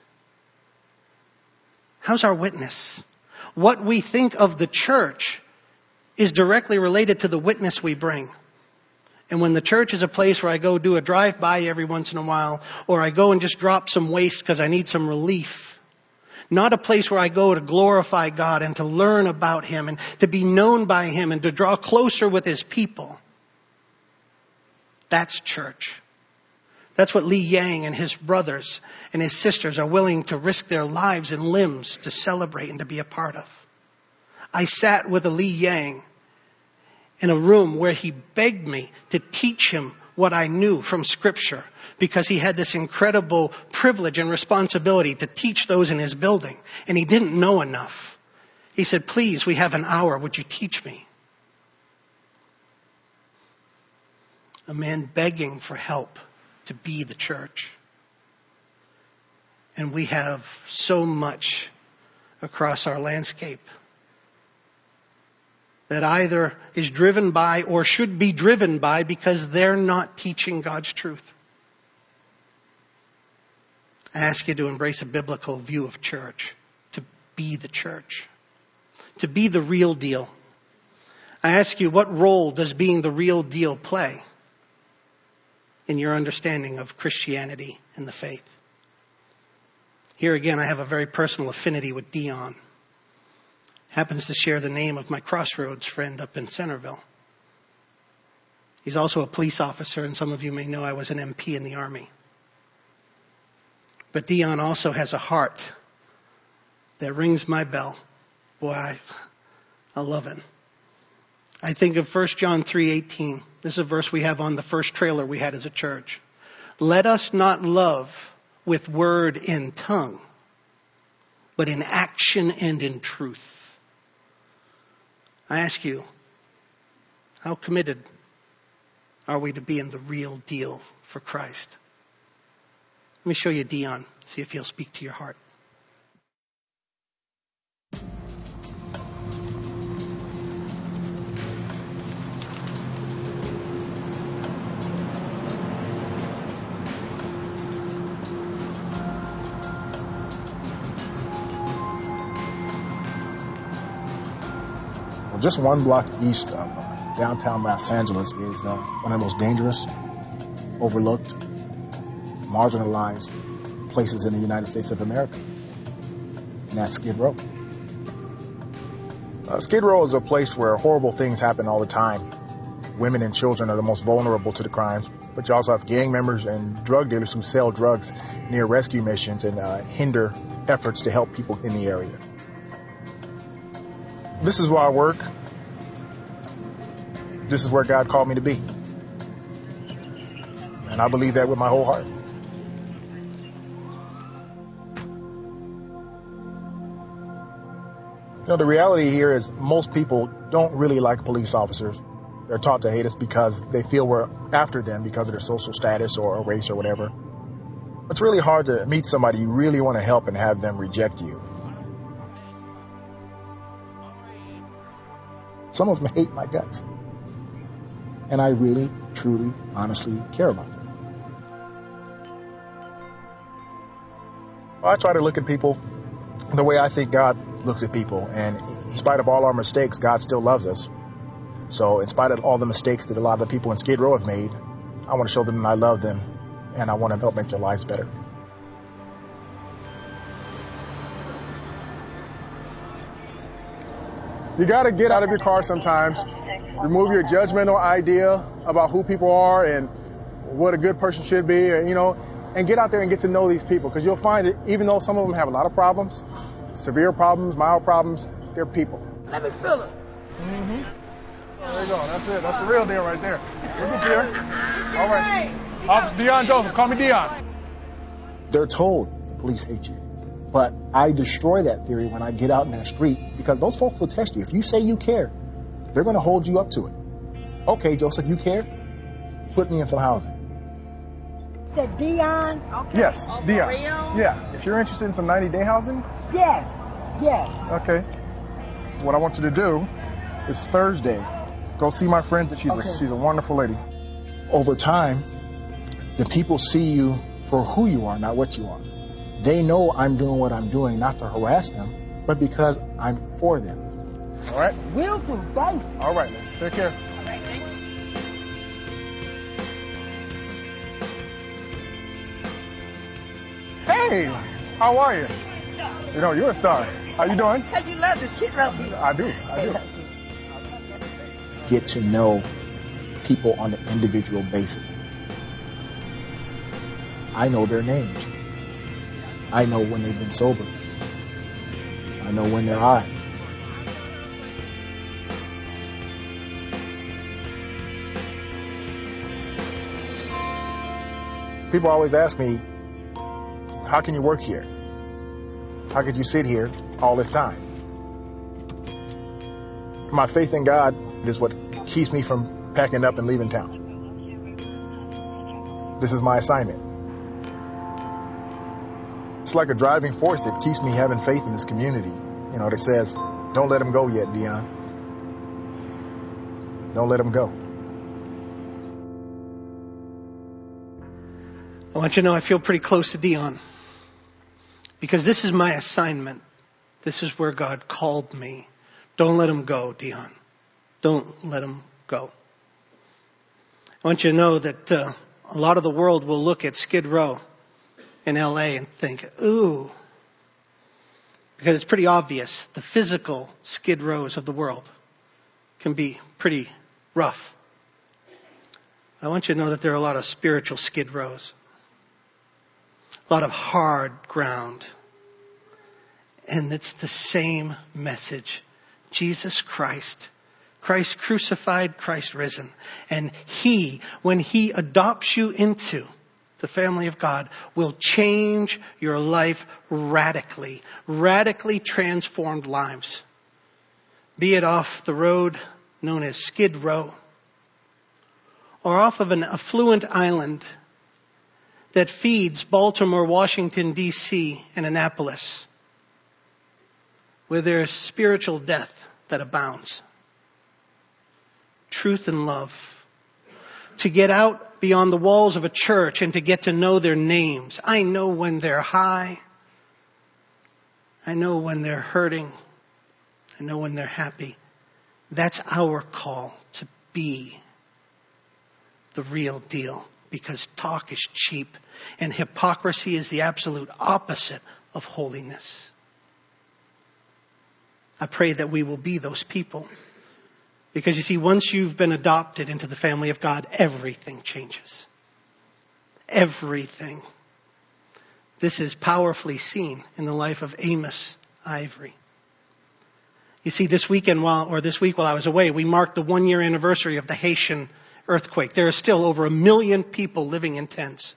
How's our witness? What we think of the church is directly related to the witness we bring. And when the church is a place where I go do a drive-by every once in a while, or I go and just drop some waste because I need some relief, not a place where I go to glorify God and to learn about Him and to be known by Him and to draw closer with His people. That's church. That's what Li Yang and his brothers and his sisters are willing to risk their lives and limbs to celebrate and to be a part of. I sat with a Li Yang in a room where he begged me to teach him what I knew from Scripture, because he had this incredible privilege and responsibility to teach those in his building, and he didn't know enough. He said, "Please, we have an hour. Would you teach me?" A man begging for help to be the church. And we have so much across our landscape that either is driven by or should be driven by because they're not teaching God's truth. I ask you to embrace a biblical view of church, to be the church, to be the real deal. I ask you, what role does being the real deal play in your understanding of Christianity and the faith? Here again, I have a very personal affinity with Dion. Happens to share the name of my Crossroads friend up in Centerville. He's also a police officer, and some of you may know I was an MP in the Army. But Dion also has a heart that rings my bell. Boy, I love it. I think of 1 John 3:18. This is a verse we have on the first trailer we had as a church. Let us not love with word and tongue, but in action and in truth. I ask you, how committed are we to being the real deal for Christ? Let me show you Dion, see if he'll speak to your heart. Just one block east of downtown Los Angeles is one of the most dangerous, overlooked, marginalized places in the United States of America. And that's Skid Row. Skid Row is a place where horrible things happen all the time. Women and children are the most vulnerable to the crimes, but you also have gang members and drug dealers who sell drugs near rescue missions and hinder efforts to help people in the area. This is where I work. This is where God called me to be. And I believe that with my whole heart. You know, the reality here is most people don't really like police officers. They're taught to hate us because they feel we're after them because of their social status or race or whatever. It's really hard to meet somebody you really want to help and have them reject you. Some of them hate my guts. And I really, truly, honestly care about them. I try to look at people the way I think God looks at people. And in spite of all our mistakes, God still loves us. So in spite of all the mistakes that a lot of the people in Skid Row have made, I want to show them that I love them and I want to help make their lives better. You got to get out of your car sometimes, remove your judgmental idea about who people are and what a good person should be, and, you know, and get out there and get to know these people, because you'll find that even though some of them have a lot of problems, severe problems, mild problems, they're people. Let me feel it. Mm-hmm. There you go. That's it. That's the real deal right there. We'll get you there. All right. Officer Dion Joseph. Call me Dion. They're told the police hate you. But I destroy that theory when I get out in that street, because those folks will test you. If you say you care, they're going to hold you up to it. Okay, Joseph, you care? Put me in some housing. That Dion? Okay. Yes, Dion. Yeah. If you're interested in some 90-day housing? Yes. Yes. Okay. What I want you to do is Thursday, go see my friend. She's a wonderful lady. Over time, the people see you for who you are, not what you are. They know I'm doing what I'm doing, not to harass them, but because I'm for them. All right? We'll do both. All right, ladies. Take care. Hey, how are you? You know, you're a star. How you doing? Because you love this Skid Row people. I do. Get to know people on an individual basis. I know their names. I know when they've been sober. I know when they're high. People always ask me, how can you work here? How could you sit here all this time? My faith in God is what keeps me from packing up and leaving town. This is my assignment. It's like a driving force that keeps me having faith in this community, you know, that says, don't let him go yet, Dion. Don't let him go. I want you to know I feel pretty close to Dion because this is my assignment. This is where God called me. Don't let him go, Dion. Don't let him go. I want you to know that a lot of the world will look at Skid Row in LA and think, ooh, because it's pretty obvious. The physical Skid Rows of the world can be pretty rough. I want you to know that there are a lot of spiritual Skid Rows. A lot of hard ground. And it's the same message. Jesus Christ. Christ crucified, Christ risen. And He, when He adopts you into the family of God, will change your life radically. Radically transformed lives. Be it off the road known as Skid Row, or off of an affluent island that feeds Baltimore, Washington, D.C., and Annapolis, where there's spiritual death that abounds. Truth and love. To get out beyond the walls of a church and to get to know their names. I know when they're high. I know when they're hurting. I know when they're happy. That's our call, to be the real deal. Because talk is cheap and hypocrisy is the absolute opposite of holiness. I pray that we will be those people. Because you see, once you've been adopted into the family of God, everything changes. Everything. This is powerfully seen in the life of Amos Ivory. You see, this week while I was away, we marked the 1-year anniversary of the Haitian earthquake. There are still over 1 million people living in tents.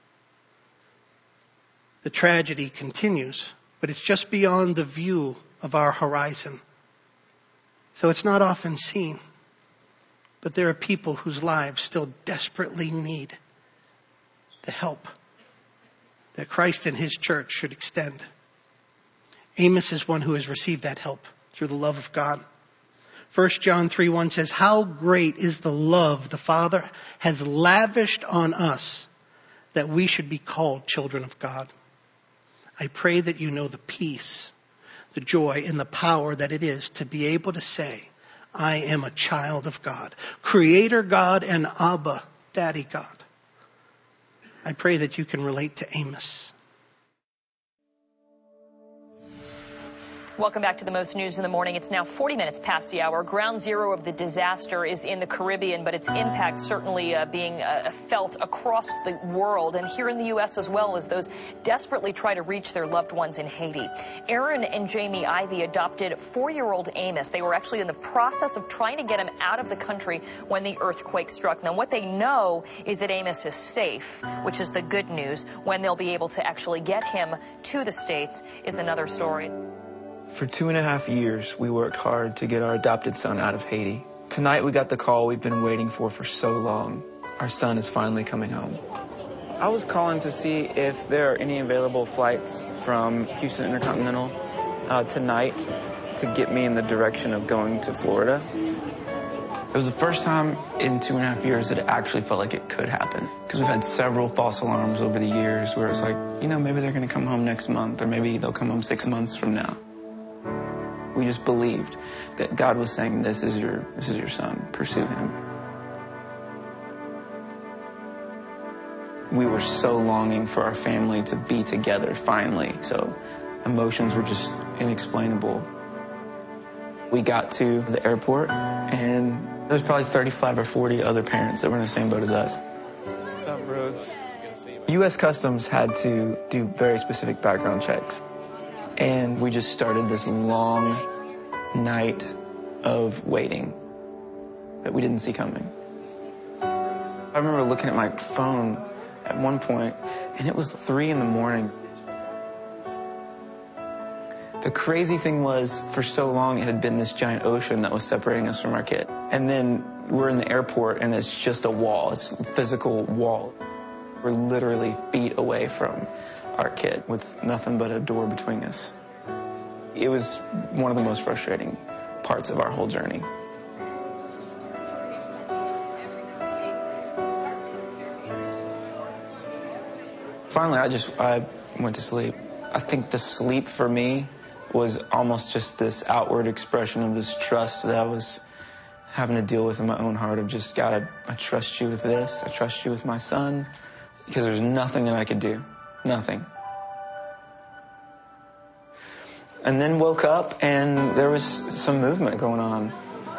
The tragedy continues, but it's just beyond the view of our horizon. So it's not often seen. But there are people whose lives still desperately need the help that Christ and His church should extend. Amos is one who has received that help through the love of God. 1 John 3:1 says, how great is the love the Father has lavished on us that we should be called children of God. I pray that you know the peace, the joy, and the power that it is to be able to say, I am a child of God, Creator God and Abba, Daddy God. I pray that you can relate to Amos. Welcome back to the Most News in the Morning. It's now 40 minutes past the hour. Ground zero of the disaster is in the Caribbean, but its impact certainly being felt across the world and here in the U.S. as well as those desperately try to reach their loved ones in Haiti. Aaron and Jamie Ivy adopted 4-year-old Amos. They were actually in the process of trying to get him out of the country when the earthquake struck. Now, what they know is that Amos is safe, which is the good news. When they'll be able to actually get him to the States is another story. For 2.5 years, we worked hard to get our adopted son out of Haiti. Tonight, we got the call we've been waiting for so long. Our son is finally coming home. I was calling to see if there are any available flights from Houston Intercontinental tonight to get me in the direction of going to Florida. It was the first time in 2.5 years that it actually felt like it could happen. Because we've had several false alarms over the years where it's like, maybe they're going to come home next month, or maybe they'll come home 6 months from now. We just believed that God was saying, this is your son, pursue him. We were so longing for our family to be together finally. So emotions were just inexplainable. We got to the airport and there's probably 35 or 40 other parents that were in the same boat as us. What's up, Brooks? U.S. Customs had to do very specific background checks. And we just started this long night of waiting that we didn't see coming. I remember looking at my phone at one point, and it was 3 a.m. The crazy thing was, for so long, it had been this giant ocean that was separating us from our kid. And then we're in the airport, and it's just a wall. It's a physical wall. We're literally feet away from our kid with nothing but a door between us. It was one of the most frustrating parts of our whole journey. Finally, I went to sleep. I think the sleep for me was almost just this outward expression of this trust that I was having to deal with in my own heart of just, God, I trust you with this. I trust you with my son. Because there's nothing that I could do. Nothing. And then woke up and there was some movement going on.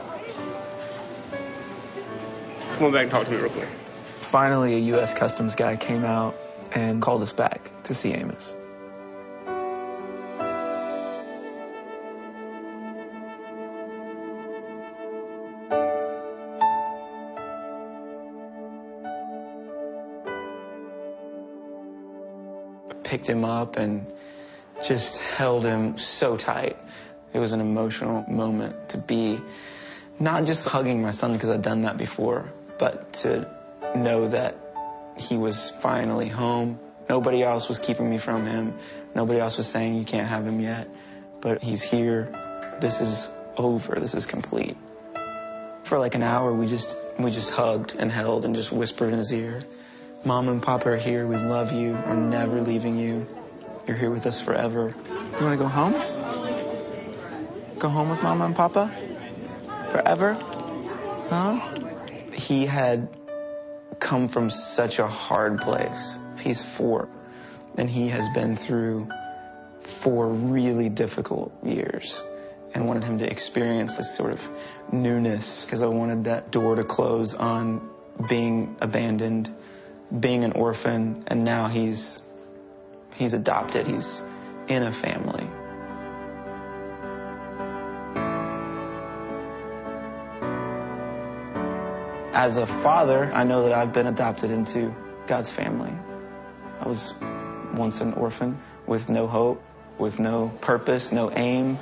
Come on back and talk to me real quick. Finally, a U.S. Customs guy came out and called us back to see Amos. Picked him up and just held him so tight. It was an emotional moment to be not just hugging my son because I'd done that before, but to know that he was finally home. Nobody else was keeping me from him. Nobody else was saying you can't have him yet, but he's here. This is over. This is complete. For like an hour, we just hugged and held and just whispered in his ear. Mom and Papa are here. We love you. We're never leaving you. You're here with us forever. You want to go home? Go home with Mama and Papa? Forever? Huh? He had come from such a hard place. He's 4, and he has been through 4 really difficult years. And wanted him to experience this sort of newness because I wanted that door to close on being abandoned, being an orphan, and now he's adopted. He's in a family. As a father, I know that I've been adopted into God's family. I was once an orphan with no hope, with no purpose, no aim.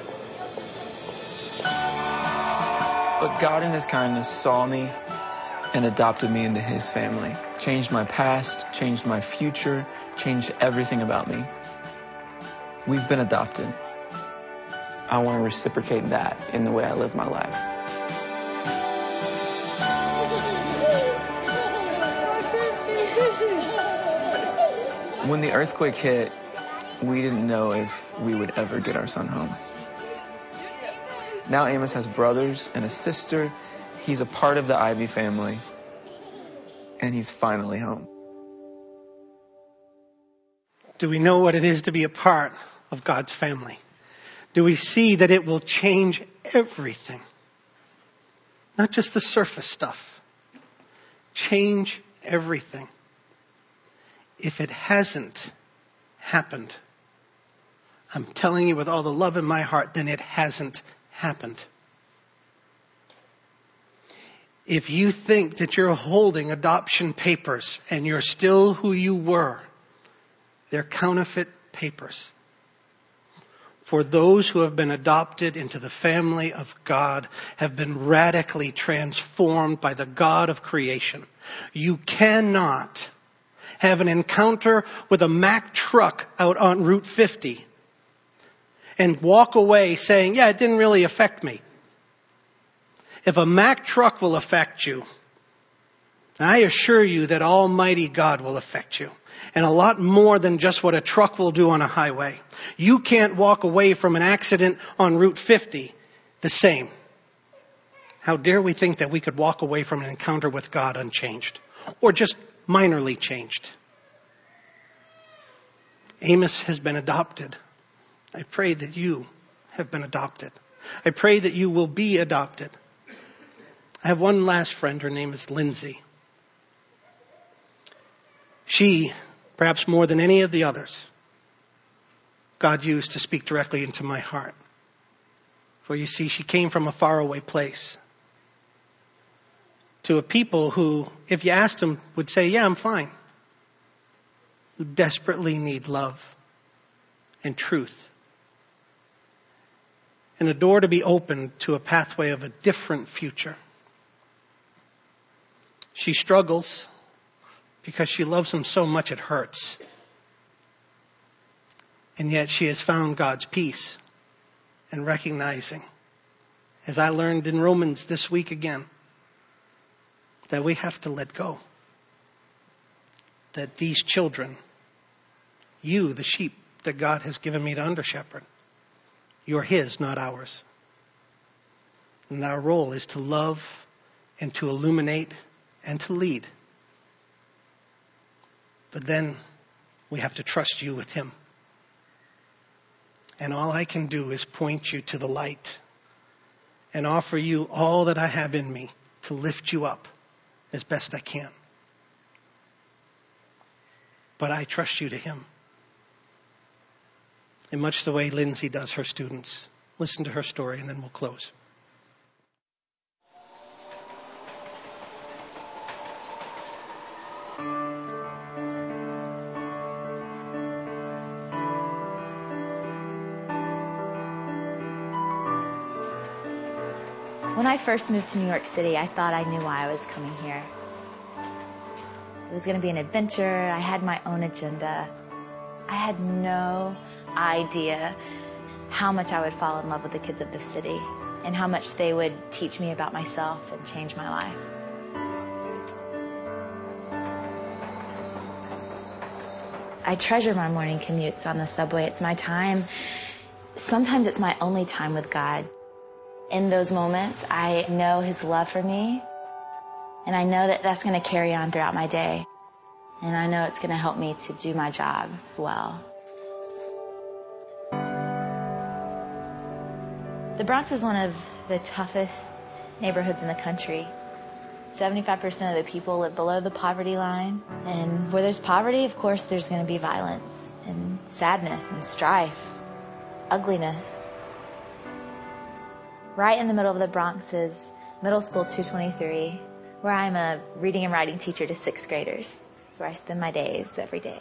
But God in His kindness saw me and adopted me into His family. Changed my past, changed my future, changed everything about me. We've been adopted. I want to reciprocate that in the way I live my life. When the earthquake hit, we didn't know if we would ever get our son home. Now Amos has brothers and a sister. He's a part of the Ivy family. And he's finally home. Do we know what it is to be a part of God's family? Do we see that it will change everything? Not just the surface stuff. Change everything. If it hasn't happened, I'm telling you with all the love in my heart, then it hasn't happened. If you think that you're holding adoption papers and you're still who you were, they're counterfeit papers. For those who have been adopted into the family of God have been radically transformed by the God of creation. You cannot have an encounter with a Mack truck out on Route 50 and walk away saying, yeah, it didn't really affect me. If a Mack truck will affect you, I assure you that Almighty God will affect you. And a lot more than just what a truck will do on a highway. You can't walk away from an accident on Route 50 the same. How dare we think that we could walk away from an encounter with God unchanged? Or just minorly changed. Amos has been adopted. I pray that you have been adopted. I pray that you will be adopted. I have one last friend. Her name is Lindsay. She, perhaps more than any of the others, God used to speak directly into my heart. For you see, she came from a faraway place to a people who, if you asked them, would say, yeah, I'm fine. Who desperately need love and truth. And a door to be opened to a pathway of a different future. She struggles because she loves him so much it hurts. And yet she has found God's peace and recognizing, as I learned in Romans this week again, that we have to let go. That these children, you, the sheep that God has given me to under-shepherd, you're his, not ours. And our role is to love and to illuminate and to lead. But then we have to trust you with him. And all I can do is point you to the light and offer you all that I have in me to lift you up as best I can. But I trust you to him. In much the way Lindsay does her students. Listen to her story and then we'll close. When I first moved to New York City, I thought I knew why I was coming here. It was going to be an adventure. I had my own agenda. I had no idea how much I would fall in love with the kids of the city and how much they would teach me about myself and change my life. I treasure my morning commutes on the subway. It's my time. Sometimes it's my only time with God. In those moments, I know his love for me, and I know that that's going to carry on throughout my day. And I know it's going to help me to do my job well. The Bronx is one of the toughest neighborhoods in the country. 75% of the people live below the poverty line. And where there's poverty, of course, there's going to be violence and sadness and strife, ugliness. Right in the middle of the Bronx is Middle School 223, where I'm a reading and writing teacher to 6th graders. It's where I spend my days every day.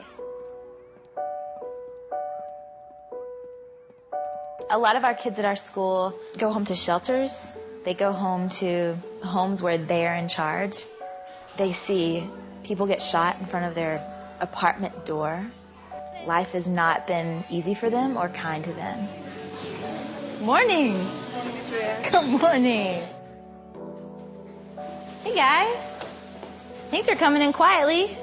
A lot of our kids at our school go home to shelters. They go home to homes where they're in charge. They see people get shot in front of their apartment door. Life has not been easy for them or kind to them. Morning. Good morning. Hey guys. Thanks for coming in quietly.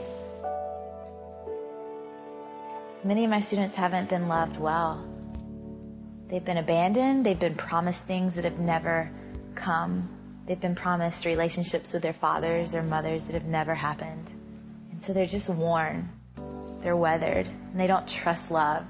Many of my students haven't been loved well. They've been abandoned. They've been promised things that have never come. They've been promised relationships with their fathers, their mothers that have never happened. And so they're just worn. They're weathered. And they don't trust love.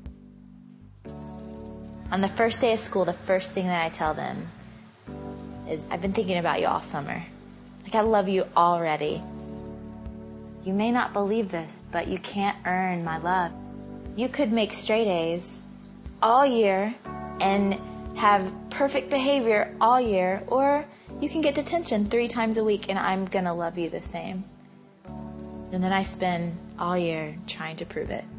On the first day of school, the first thing that I tell them is, I've been thinking about you all summer. Like, I love you already. You may not believe this, but you can't earn my love. You could make straight A's all year and have perfect behavior all year, or you can get detention 3 times a week and I'm going to love you the same. And then I spend all year trying to prove it.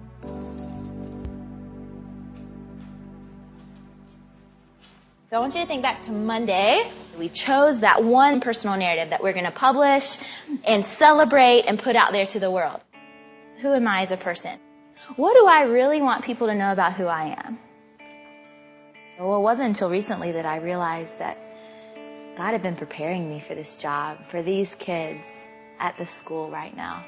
So I want you to think back to Monday. We chose that one personal narrative that we're going to publish and celebrate and put out there to the world. Who am I as a person? What do I really want people to know about who I am? Well, it wasn't until recently that I realized that God had been preparing me for this job, for these kids at the school right now.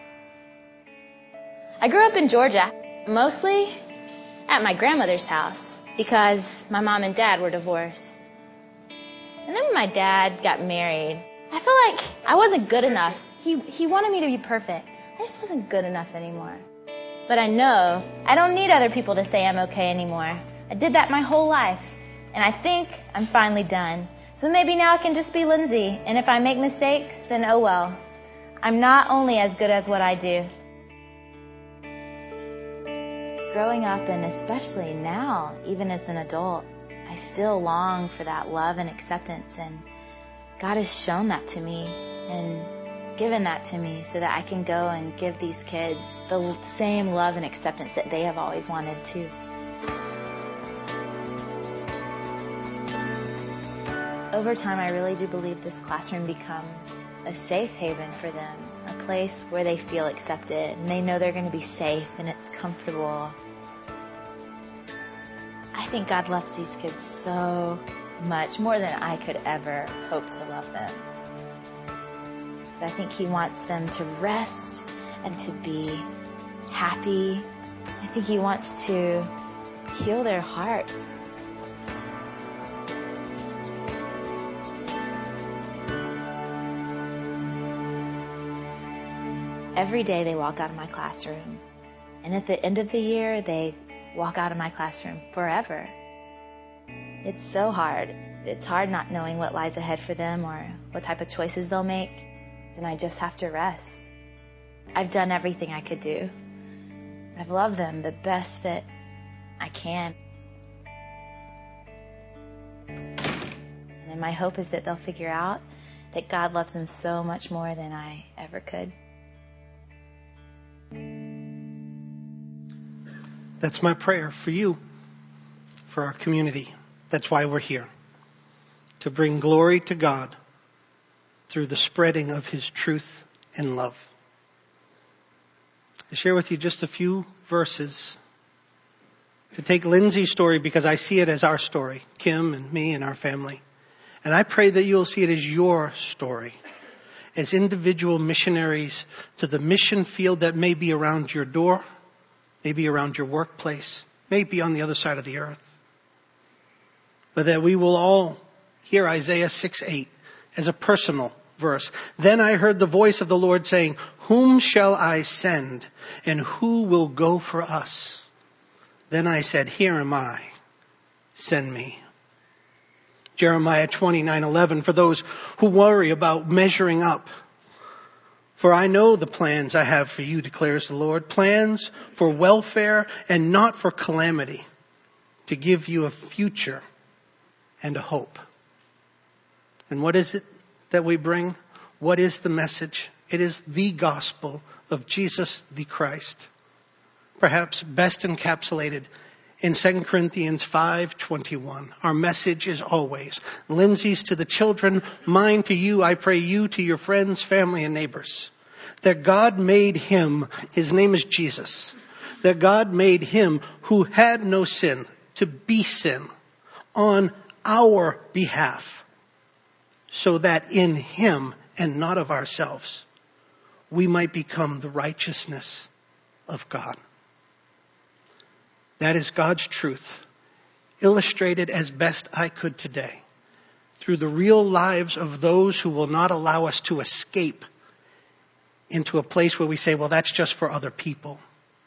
I grew up in Georgia, mostly at my grandmother's house because my mom and dad were divorced. And then when my dad got married, I felt like I wasn't good enough He wanted me to be perfect. I just wasn't good enough anymore. But I know I don't need other people to say I'm okay anymore. I did that my whole life. And I think I'm finally done. So maybe now I can just be Lindsay. And if I make mistakes, then oh well. I'm not only as good as what I do. Growing up, and especially now, even as an adult, I still long for that love and acceptance. And God has shown that to me and given that to me so that I can go and give these kids the same love and acceptance that they have always wanted too. Over time, I really do believe this classroom becomes a safe haven for them, a place where they feel accepted and they know they're going to be safe and it's comfortable. I think God loves these kids so much, more than I could ever hope to love them. But I think He wants them to rest and to be happy. I think He wants to heal their hearts. Every day they walk out of my classroom, and at the end of the year, they walk out of my classroom forever. It's so hard. It's hard not knowing what lies ahead for them or what type of choices they'll make, and I just have to rest. I've done everything I could do. I've loved them the best that I can. And then my hope is that they'll figure out that God loves them so much more than I ever could. That's my prayer for you, for our community. That's why we're here, to bring glory to God through the spreading of His truth and love. I share with you just a few verses to take Lindsay's story, because I see it as our story, Kim and me and our family. And I pray that you'll see it as your story, as individual missionaries to the mission field that may be around your door, maybe around your workplace, maybe on the other side of the earth. But that we will all hear Isaiah 6:8 as a personal verse. Then I heard the voice of the Lord saying, "Whom shall I send, and who will go for us?" Then I said, "Here am I, send me." Jeremiah 29:11, for those who worry about measuring up. For I know the plans I have for you, declares the Lord, plans for welfare and not for calamity, to give you a future and a hope. And what is it that we bring? What is the message? It is the gospel of Jesus the Christ, perhaps best encapsulated in 2 Corinthians 5:21. Our message is always, Lindsay's to the children, mine to you, I pray you to your friends, family, and neighbors, that God made Him, His name is Jesus, that God made Him who had no sin to be sin on our behalf, so that in Him and not of ourselves, we might become the righteousness of God. That is God's truth, illustrated as best I could today, through the real lives of those who will not allow us to escape into a place where we say, well, that's just for other people.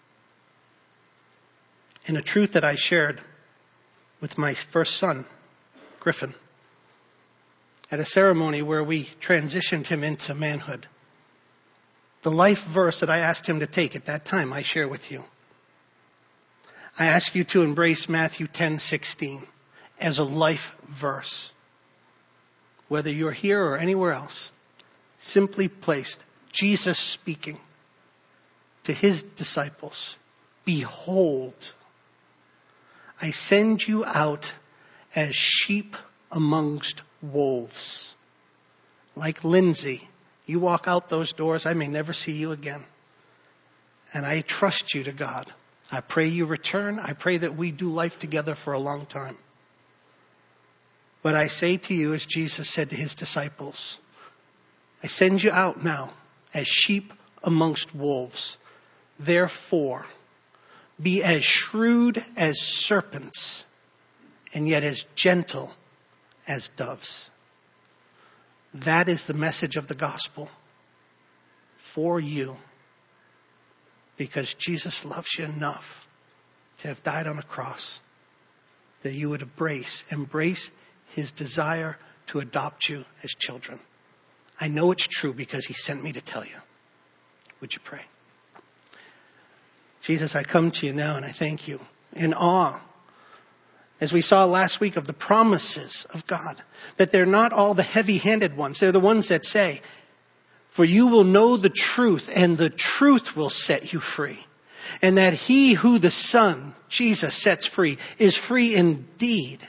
And a truth that I shared with my first son, Griffin, at a ceremony where we transitioned him into manhood. The life verse that I asked him to take at that time, I share with you. I ask you to embrace Matthew 10:16 as a life verse. Whether you're here or anywhere else, simply placed, Jesus speaking to His disciples, "Behold, I send you out as sheep amongst wolves." Like Lindsay, you walk out those doors, I may never see you again. And I trust you to God. I pray you return. I pray that we do life together for a long time. But I say to you, as Jesus said to His disciples, I send you out now as sheep amongst wolves. Therefore, be as shrewd as serpents and yet as gentle as doves. That is the message of the gospel. for you, because Jesus loves you enough to have died on a cross, that you would embrace his desire to adopt you as children. I know it's true because he sent me to tell you. Would you pray? Jesus, I come to you now and I thank you in awe, as we saw last week, of the promises of God, that they're not all the heavy-handed ones. They're the ones that say, for you will know the truth, and the truth will set you free. And that he who the Son, Jesus, sets free is free indeed.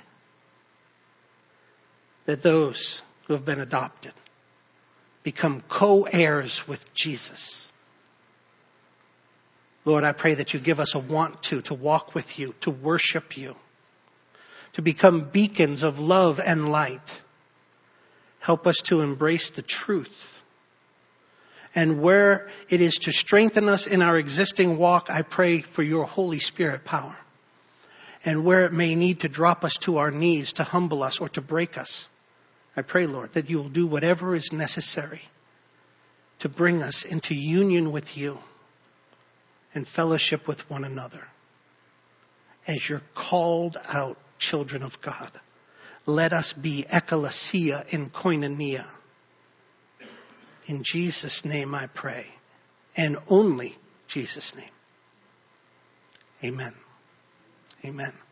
That those who have been adopted become co-heirs with Jesus. Lord, I pray that you give us a want to walk with you, to worship you, to become beacons of love and light. Help us to embrace the truth. And where it is to strengthen us in our existing walk, I pray for your Holy Spirit power. And where it may need to drop us to our knees, to humble us or to break us, I pray, Lord, that you will do whatever is necessary to bring us into union with you and fellowship with one another. As your called out children of God, let us be ecclesia in koinonia. In Jesus' name I pray, and only Jesus' name. Amen. Amen.